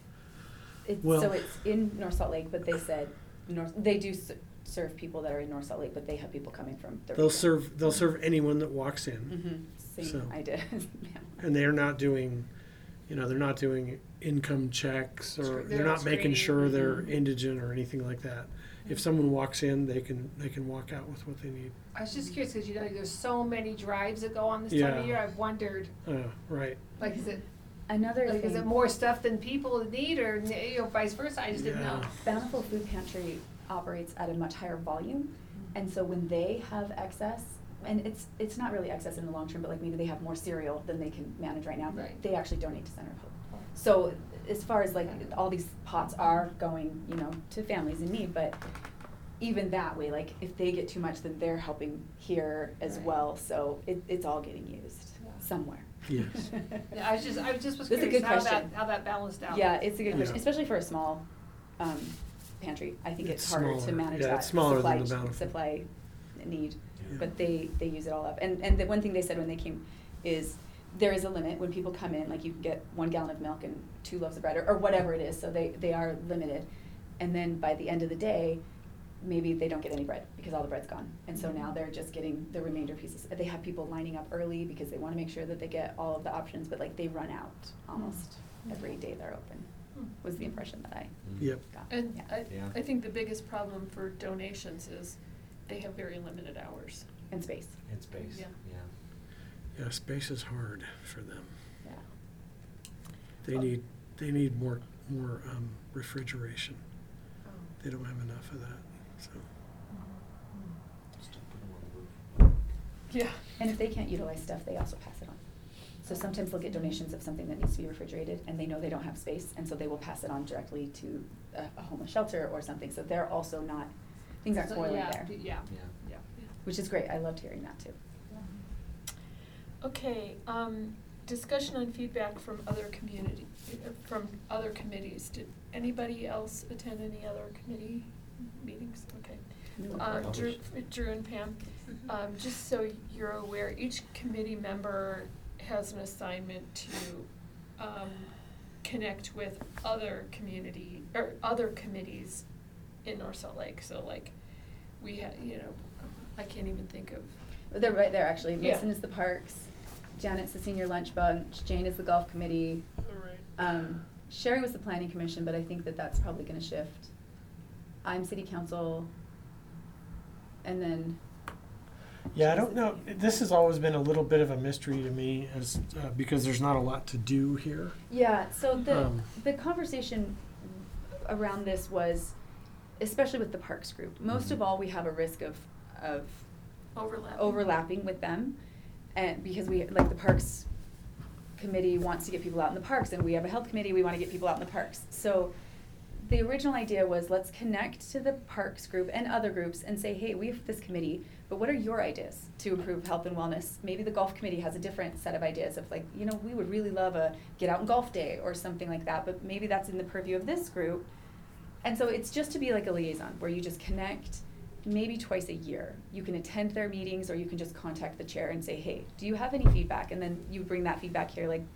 Well- So it's in North Salt Lake, but they said they do serve people that are in North Salt Lake, but they have people coming from the They'll serve anyone that walks in. Mm-hmm. Same So- idea. And they're not doing, they're not doing income checks, or They're they're not not making screening. sure they're Mhm. indigent or anything like that. If someone walks in, they can walk out with what they need. I was just curious, because there's so many drives that go on this time Yeah. of year. I've wondered, Right. like, is it Another more stuff than people need, or vice versa? I just didn't know. Yeah. Bountiful Food Pantry operates at a much higher volume, and so when they have excess, and it's not really excess in the long term, but like maybe they have more cereal than they can manage right now, Right. they actually donate to Center of Hope. So as far as like all these pots are going, to families in need, but even that way, like if they get too much, then they're helping here as Right. well. So it's all getting used Yeah. somewhere. Yes. Yeah, I was just That's a curious good how question. that balanced out. Yeah, it's a good Yeah. question, especially for a small pantry. I think it's It's harder to smaller. manage Yeah, that it's smaller supply, than the Bountiful. supply need. Yeah. But they use it all up. And the one thing they said when they came is there is a limit when people come in, like you can get 1 gallon of milk and 2 loaves of bread or whatever it is, so they are limited. And then by the end of the day, maybe they don't get any bread because all the bread's gone. And so now they're just getting the remainder pieces. They have people lining up early because they want to make sure that they get all of the options, but like they run out almost every day they're open, was the impression that I Yep. got. And Yeah. Yeah. I think the biggest problem for donations is they have very limited hours. And space. In space. Yeah. Yeah, space is hard for them. Yeah. They need more refrigeration. Oh. They don't have enough of that, so. Just don't put them on the roof. Yeah. And if they can't utilize stuff, they also pass it on. So sometimes they'll get donations of something that needs to be refrigerated, and they know they don't have space, and so they will pass it on directly to a homeless shelter or something, so they're also not, things aren't So, spoiling yeah, there, Yeah, Yeah. yeah. which is great, I loved hearing that too. Okay, discussion on feedback from other committees. Did anybody else attend any other committee meetings? Okay. No. Drew and Pam, just so you're aware, each committee member has an assignment to connect with other committees in North Salt Lake. So like, we have, I can't even think of. They're right there, actually. Yeah. Mason is the parks, Janet's the senior lunch bunch, Jane is the golf committee. Sherry was the planning commission, but I think that that's probably gonna shift. I'm city council, and then. Yeah, I don't know, this has always been a little bit of a mystery to me as, because there's not a lot to do here. Yeah, so Um, the conversation around this was, especially with the parks group, most of all, we have a risk of overlapping with them. And because we, like the parks committee wants to get people out in the parks, and we have a health committee, we wanna get people out in the parks. So the original idea was, let's connect to the parks group and other groups and say, hey, we have this committee, but what are your ideas to improve health and wellness? Maybe the golf committee has a different set of ideas of like, we would really love a get out and golf day or something like that, but maybe that's in the purview of this group. And so it's just to be like a liaison, where you just connect maybe twice a year. You can attend their meetings, or you can just contact the chair and say, hey, do you have any feedback? And then you bring that feedback here. Like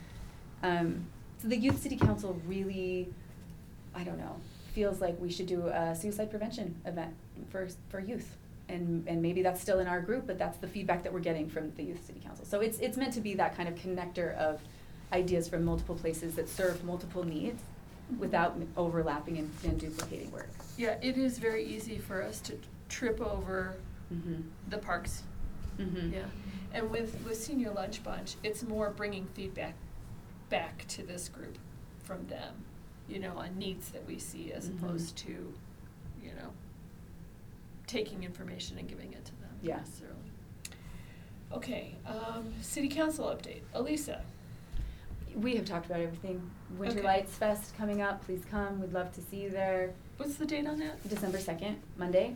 so the Youth City Council really, I don't know, feels like we should do a suicide prevention event for youth. And maybe that's still in our group, but that's the feedback that we're getting from the Youth City Council. So it's meant to be that kind of connector of ideas from multiple places that serve multiple needs without overlapping and duplicating work. Yeah, it is very easy for us to trip over Mm-hmm. the parks. Mm-hmm. Yeah, and with Senior Lunch Bunch, it's more bringing feedback back to this group from them, on needs that we see, as Mhm. opposed to, taking information and giving it to them Yeah. necessarily. Okay, city council update. Elisa. We have talked about everything. Winter Okay. Lights Fest coming up, please come, we'd love to see you there. What's the date on that? December 2nd, Monday.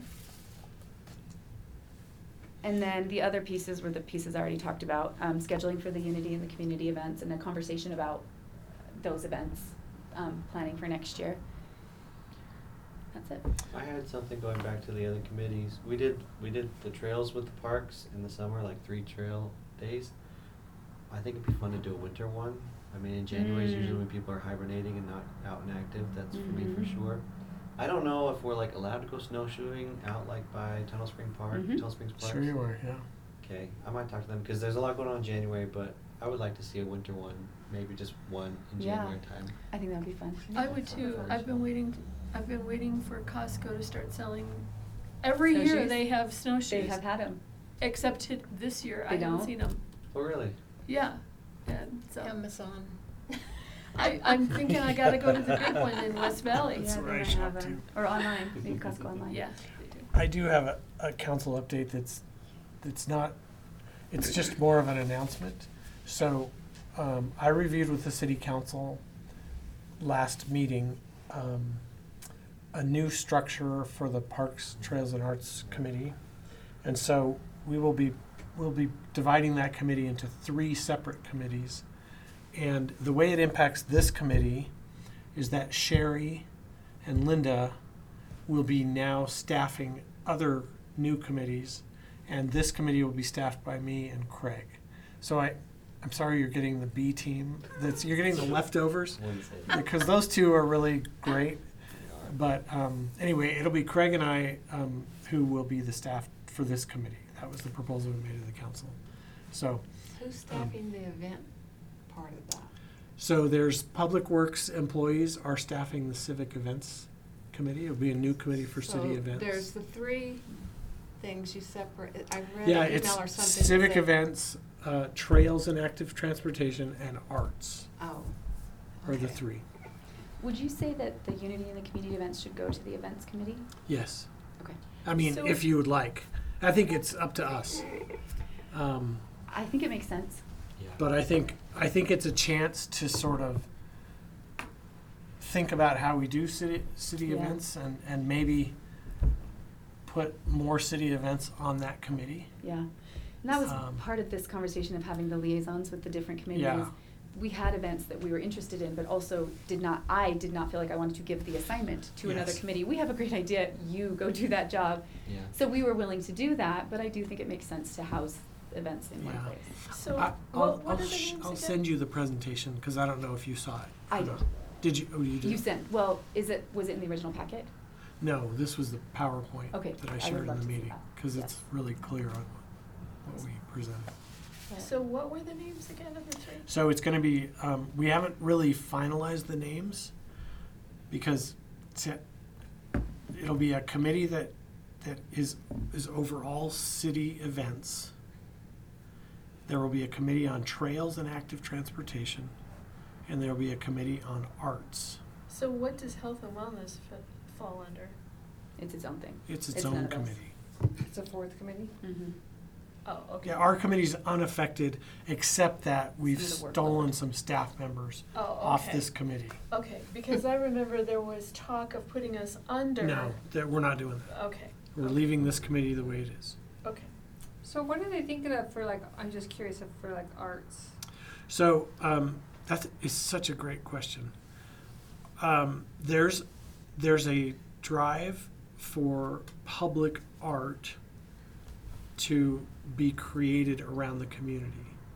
And then the other pieces were the pieces I already talked about, scheduling for the Unity and the community events, and a conversation about those events, planning for next year. That's it. I had something going back to the other committees. We did the trails with the parks in the summer, like 3 trail days. I think it'd be fun to do a winter one. I mean, in January is usually when people are hibernating and not out and active. That's for me for Mhm. sure. I don't know if we're like allowed to go snowshoeing out like by Tunnel Spring Park, Mhm. Tunnel Springs Park. Sure you are, yeah. Okay, I might talk to them because there's a lot going on in January, but I would like to see a winter one, maybe just one in Yeah. January time. I think that would be fun. I would too. Fun I've been stuff. waiting for Costco to start selling. Every year Snowshoes? they have snowshoes. They have had them. Except this year, They I haven't don't? seen them. Oh, really? Yeah, and so. Amazon. I'm thinking I gotta go to the big one in West Valley. That's Yeah, what they I might shop have too. them. Or online, maybe Costco online. Yeah, they do. I do have a council update that's not, it's just more of an announcement. So, I reviewed with the city council last meeting, a new structure for the Parks, Trails and Arts Committee. And so we'll be dividing that committee into 3 separate committees. And the way it impacts this committee is that Sherry and Linda will be now staffing other new committees, and this committee will be staffed by me and Craig. So I'm sorry you're getting the B team. You're getting the leftovers, Wednesday. because those 2 are really great. But anyway, it'll be Craig and I who will be the staff for this committee. That was the proposal we made to the council. So, Who's staffing the event part of that? so there's Public Works employees are staffing the Civic Events Committee. It'll be a new committee for city events. There's the 3 things you separate. I read Yeah, an it's email or something. that civic said- events, trails and active transportation, and arts Oh. are the okay. 3. Would you say that the Unity and the community events should go to the events committee? Yes. Okay. I mean, So- if you would like. I think it's up to us. I think it makes sense. Yeah. But I think it's a chance to sort of think about how we do city Yeah. events and maybe put more city events on that committee. Yeah. And that was Um, part of this conversation of having the liaisons with the different committees. Yeah. We had events that we were interested in, but also I did not feel like I wanted to give the assignment to another Yes. committee. We have a great idea, you go do that job. Yeah. So we were willing to do that, but I do think it makes sense to house events in one Yeah. place. So, I'll what are the names I'll again? send you the presentation because I don't know if you saw it. I or not. did. Did you? Oh, you did. You sent, well, was it in the original packet? No, this was the PowerPoint Okay, that I I would shared in love the to see meeting that. because Yes. it's really clear on what we presented. So what were the names again of the three? So it's going to be, we haven't really finalized the names because it'll be a committee that is over all city events. There will be a committee on trails and active transportation, and there will be a committee on arts. So what does health and wellness fall under? It's its own thing. It's its It's own none of us. committee. It's a fourth committee? Mm-hmm. Oh, okay. Yeah, our committee's unaffected, except that we've Some of the workload. stolen some staff members Oh, off okay. this committee. Okay, because I remember there was talk of putting us under. No, that we're not doing that. Okay, We're leaving this committee the way it is. okay. So what are they thinking of for like, I'm just curious of for like arts? So that is such a great question. There's a drive for public art to be created around the community.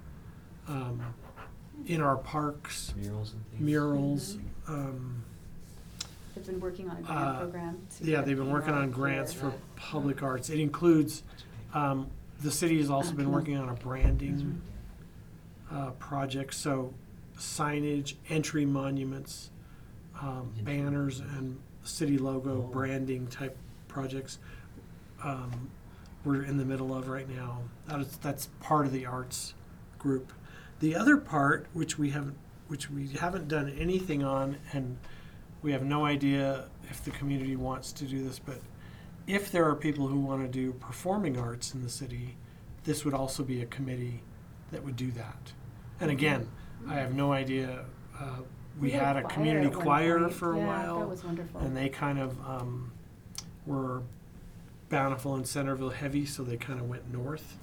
In our parks, Murals and things. murals. Mhm. They've been working on a grant program. to Yeah, get they've been working more on grants for for- public arts. It includes, the city has also been working on a branding project, so signage, entry monuments, banners, and city logo Oh. branding type projects. We're in the middle of right now. That's part of the arts group. The other part, which we haven't done anything on, and we have no idea if the community wants to do this, but if there are people who want to do performing arts in the city, this would also be a committee that would do that. And again, I have no idea. We had a choir community at one choir point. for a Yeah, while. that was wonderful. And they kind of were Bountiful and Centerville heavy, so they kind of went north.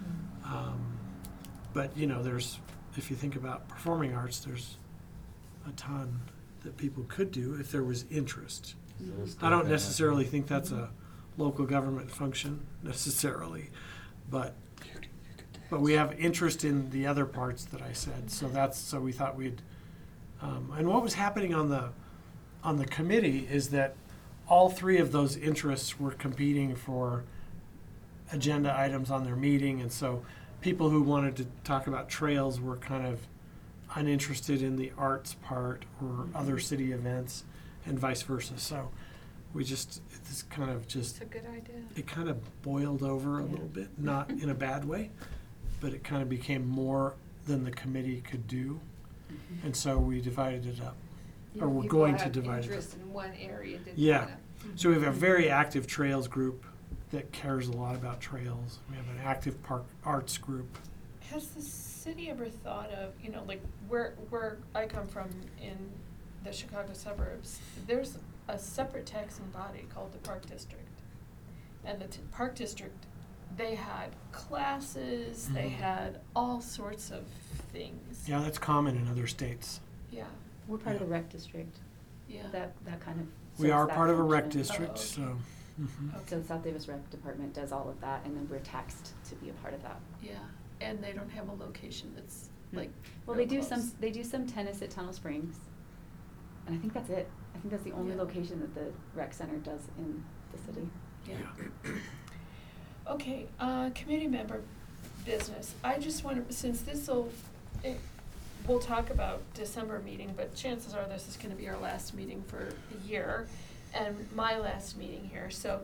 But if you think about performing arts, there's a ton that people could do if there was interest. I don't necessarily think that's a local government function necessarily, but we have interest in the other parts that I said. So we thought we'd. And what was happening on the committee is that all three of those interests were competing for agenda items on their meeting, and so people who wanted to talk about trails were kind of uninterested in the arts part or other city events, and vice versa. So it's It's a good idea. it kind of boiled over a Yeah. little bit, not in a bad way, but it kind of became more than the committee could do, and so we divided it up. Or we're People going to have divide it. interest in one area, didn't Yeah. wanna- So we have a very active trails group that cares a lot about trails. We have an active park arts group. Has the city ever thought of, like where I come from in the Chicago suburbs, there's a separate taxing body called the Park District. And the Park District, they had classes, they Mhm. had all sorts of things. Yeah, that's common in other states. Yeah, We're part of Yeah. the rec district. yeah. That kind of. We serves are that part of a rec function. district, okay. so. Mhm. Okay. So the South Davis Rec Department does all of that, and then we're taxed to be a part of that. Yeah, and they don't have a location that's like. Well, real they do close. they do some tennis at Tunnel Springs, and I think that's it. I think that's the only Yeah. location that the rec center does in the city. Yeah. Okay, committee member business. I just want to, since we'll talk about December meeting, but chances are this is gonna be our last meeting for the year, and my last meeting here, so.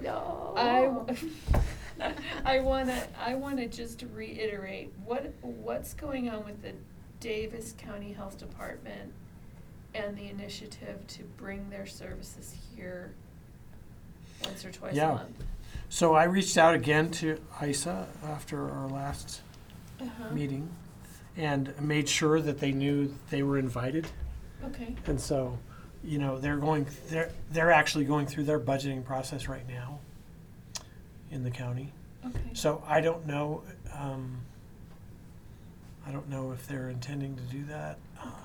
I wanna just reiterate, what's going on with the Davis County Health Department and the initiative to bring their services here once or twice a Yeah. month? So I reached out again to ISA after our last Uh-huh. meeting, and made sure that they knew they were invited. Okay. And so, you know, they're actually going through their budgeting process right now in the county. Okay. So I don't know, if they're intending to do that.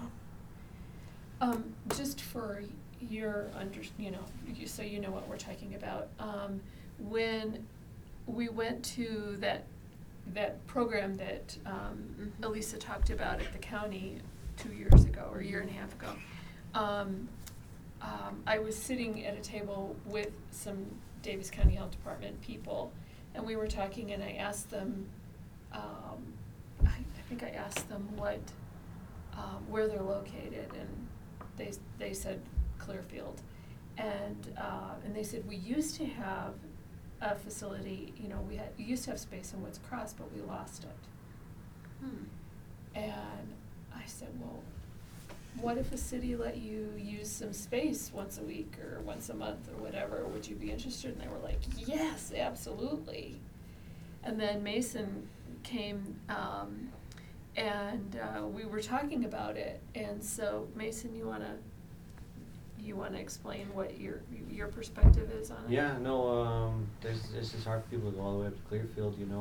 Just for your so you know what we're talking about. When we went to that program that Elisa talked about at the county 2 years ago or a year and a half ago, I was sitting at a table with some Davis County Health Department people, and we were talking, and I asked them, I think I asked them where they're located, and they said Clearfield, and they said we used to have a facility, we used to have space in Woods Cross, but we lost it. And I said, well, what if a city let you use some space once a week or once a month or whatever? Would you be interested? And they were like, yes, absolutely. And then Mason came, and we were talking about it. And so, Mason, you wanna explain what your perspective is on it? Yeah, no, it's just hard for people to go all the way up to Clearfield, with,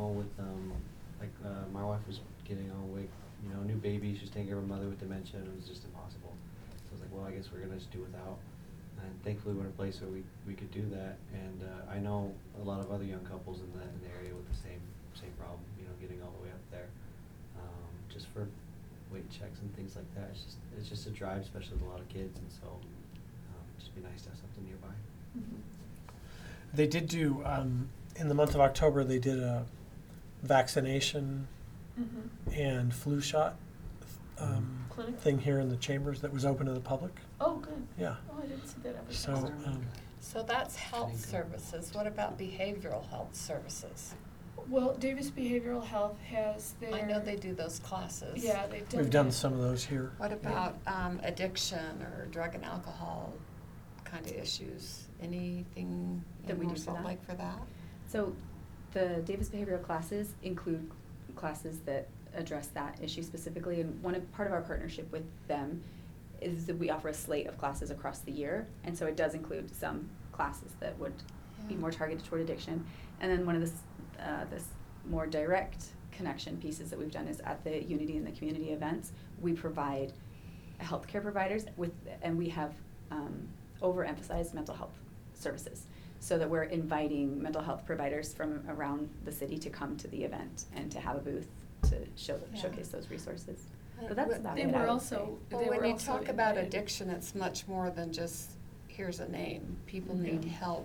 my wife was getting all awake, new baby, she was taking care of her mother with dementia, and it was just impossible. So I was like, well, I guess we're gonna just do without. And thankfully we're in a place where we could do that, and I know a lot of other young couples in the area with the same problem, getting all the way up there, just for weight checks and things like that. It's just a drive, especially with a lot of kids, and so it'd just be nice to have something nearby. Mm-hmm. They did do, in the month of October, they did a vaccination and flu shot Clinic? thing here in the chambers that was open to the public. Oh, good. Yeah. Oh, I didn't see that So, advertisement. So that's health services. What about behavioral health services? Well, Davis Behavioral Health has their. I know they do those classes. Yeah, they've done. we've done that. some of those here. What about addiction or drug and alcohol kind of issues? Anything That in we do North for Salt that? Lake for that? So the Davis Behavioral classes include classes that address that issue specifically, and part of our partnership with them is that we offer a slate of classes across the year, and so it does include some classes that would be more targeted toward addiction. And then one of this more direct connection pieces that we've done is at the Unity and the community events, we provide healthcare providers and we have overemphasized mental health services, so that we're inviting mental health providers from around the city to come to the event and to have a booth to showcase those resources. So that's about They it, I were would also. say. Well, they when were you also talk about invited. addiction, it's much more than just, here's a name. People need help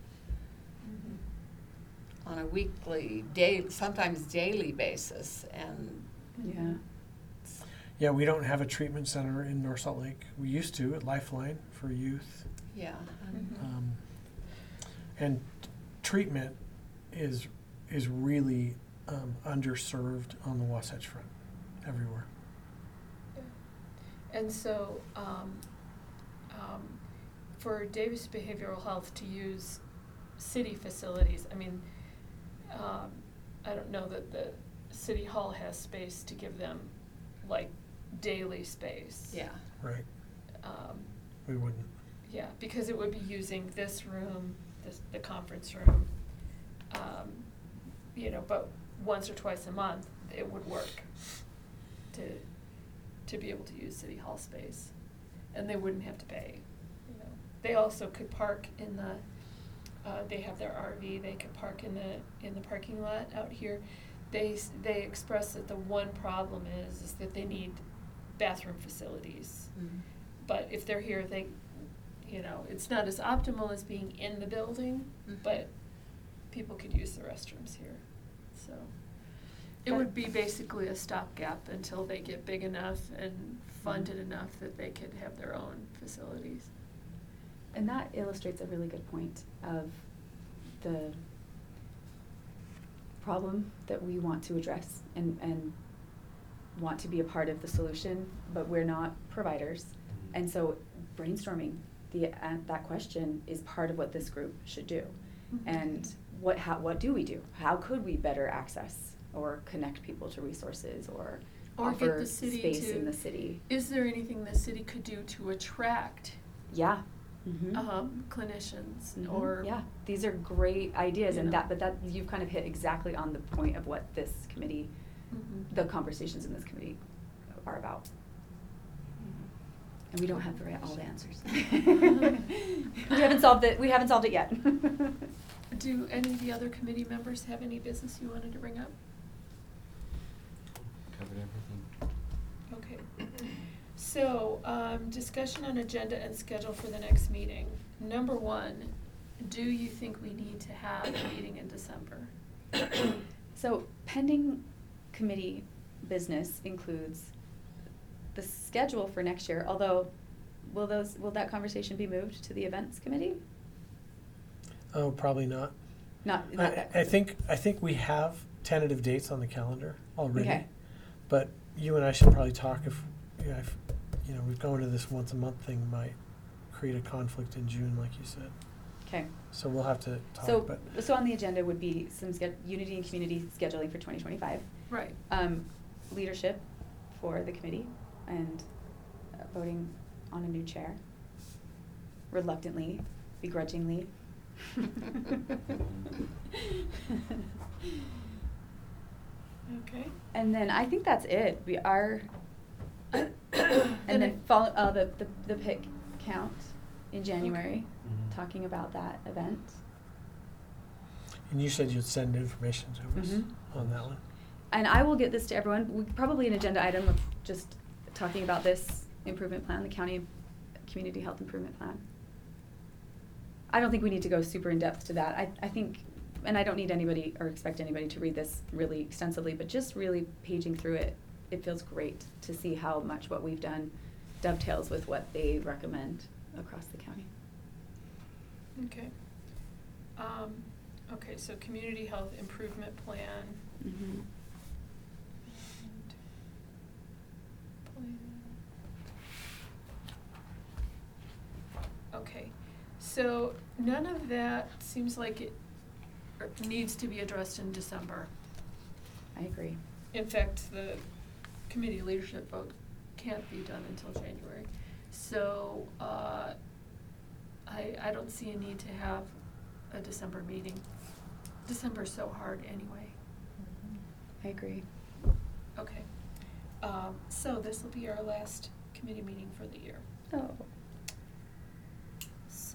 on a weekly, sometimes daily basis, and Yeah. Yeah, we don't have a treatment center in North Salt Lake. We used to at Lifeline for youth. yeah. And treatment is really underserved on the Wasatch Front, everywhere. And so, for Davis Behavioral Health to use city facilities, I mean, I don't know that the city hall has space to give them like daily space. Yeah. Right. Um, We wouldn't. Yeah, because it would be using this room, the conference room, but once or twice a month, it would work to be able to use city hall space, and they wouldn't have to pay. They also could park in they have their RV. They could park in the parking lot out here. They express that the one problem is that they need bathroom facilities. But if they're here, it's not as optimal as being in the building, but people could use the restrooms here. So it would be basically a stopgap until they get big enough and funded enough that they could have their own facilities. And that illustrates a really good point of the problem that we want to address and want to be a part of the solution, but we're not providers. And so brainstorming that question is part of what this group should do. And what do we do? How could we better access or connect people to resources or Or get offer the city space to- in the city. Is there anything the city could do to attract Yeah. Mm-hmm. clinicians Mhm. or? Yeah, these are great ideas, You and know. that you've kind of hit exactly on the point of what this committee, Mhm. the conversations in this committee are about. And we don't have all the answers. We haven't solved it. We haven't solved it yet. Do any of the other committee members have any business you wanted to bring up? Covered everything. Okay. So, discussion on agenda and schedule for the next meeting. Number one, do you think we need to have a meeting in December? So pending committee business includes the schedule for next year, although will that conversation be moved to the events committee? Oh, probably not. Not I that. think we have tentative dates on the calendar already. Okay. But you and I should probably talk if we've gone to this once a month thing might create a conflict in June, like you said. Okay. So we'll have to talk, So, but so on the agenda would be some unity and community scheduling for 2025. Right. Leadership for the committee and voting on a new chair. Reluctantly, begrudgingly. Okay. And then I think that's it. We are, and And then I- follow the pick count in January, Mhm. talking about that event. and you said you'd send information to us Mhm. on that one. And I will get this to everyone. Probably an agenda item of just talking about this improvement plan, the county community health improvement plan. I don't think we need to go super in depth to that. I think, and I don't need anybody or expect anybody to read this really extensively, but just really paging through it, it feels great to see how much what we've done dovetails with what they recommend across the county. Okay. Okay, so community health improvement plan. Mm-hmm. Plan. Okay, so none of that seems like it needs to be addressed in December. I agree. In fact, the committee leadership vote can't be done until January. So, I don't see a need to have a December meeting. December's so hard anyway. I agree. Okay. So this will be our last committee meeting for the year. Oh. So,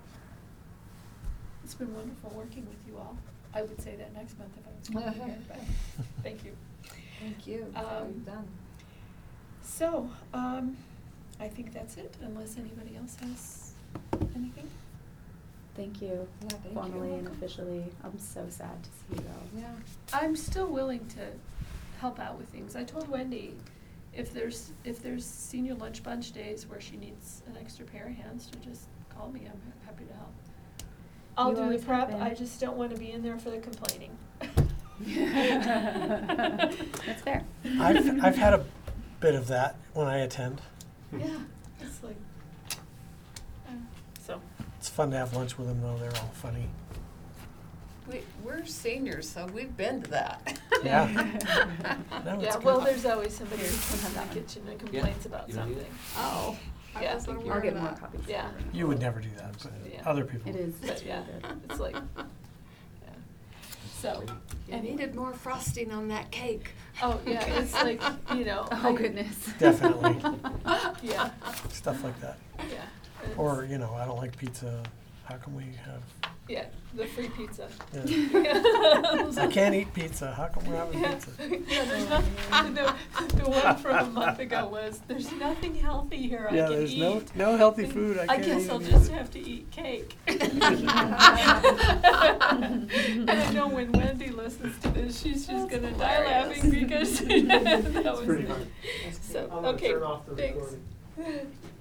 it's been wonderful working with you all. I would say that next month if I was working here, but thank you. Thank you. That's what we've done. So, I think that's it, unless anybody else has anything. Thank you. Yeah, thank you. Formally and Welcome. officially. I'm so sad to see you go. Yeah. I'm still willing to help out with things. I told Wendy, if there's senior lunch bunch days where she needs an extra pair of hands, to just call me. I'm happy to help. I'll You do the always have prep. been. I just don't want to be in there for the complaining. That's fair. I've had a bit of that when I attend. Yeah, it's like, so. It's fun to have lunch with them though. They're all funny. We're seniors, so we've been to that. Yeah. No, it's Yeah, good. well, there's always somebody who Here, comes in have the that one. kitchen and complains about you don't need something. Oh. I Yeah. wasn't aware I'll of get more that. copies. Yeah. You would never do that, but Yeah. other people. It is. But It's yeah, really good. it's like, yeah. So, You needed more frosting on that cake. oh, yeah, it's like, you know. Oh, goodness. Definitely. Yeah, Stuff like that. yeah. And Or, it's- I don't like pizza. How can we have, Yeah, the free pizza. yeah. I can't eat pizza. How come we're having pizza? Yeah, there's nothing, the one from a month ago was, there's nothing healthy here I Yeah, can eat. there's no healthy food. I can't guess eat I'll it just either." have to eat cake. And I know when Wendy listens to this, she's just That's gonna die hilarious. laughing because that was. pretty hard. So, I'm gonna okay, turn off the thanks. recording.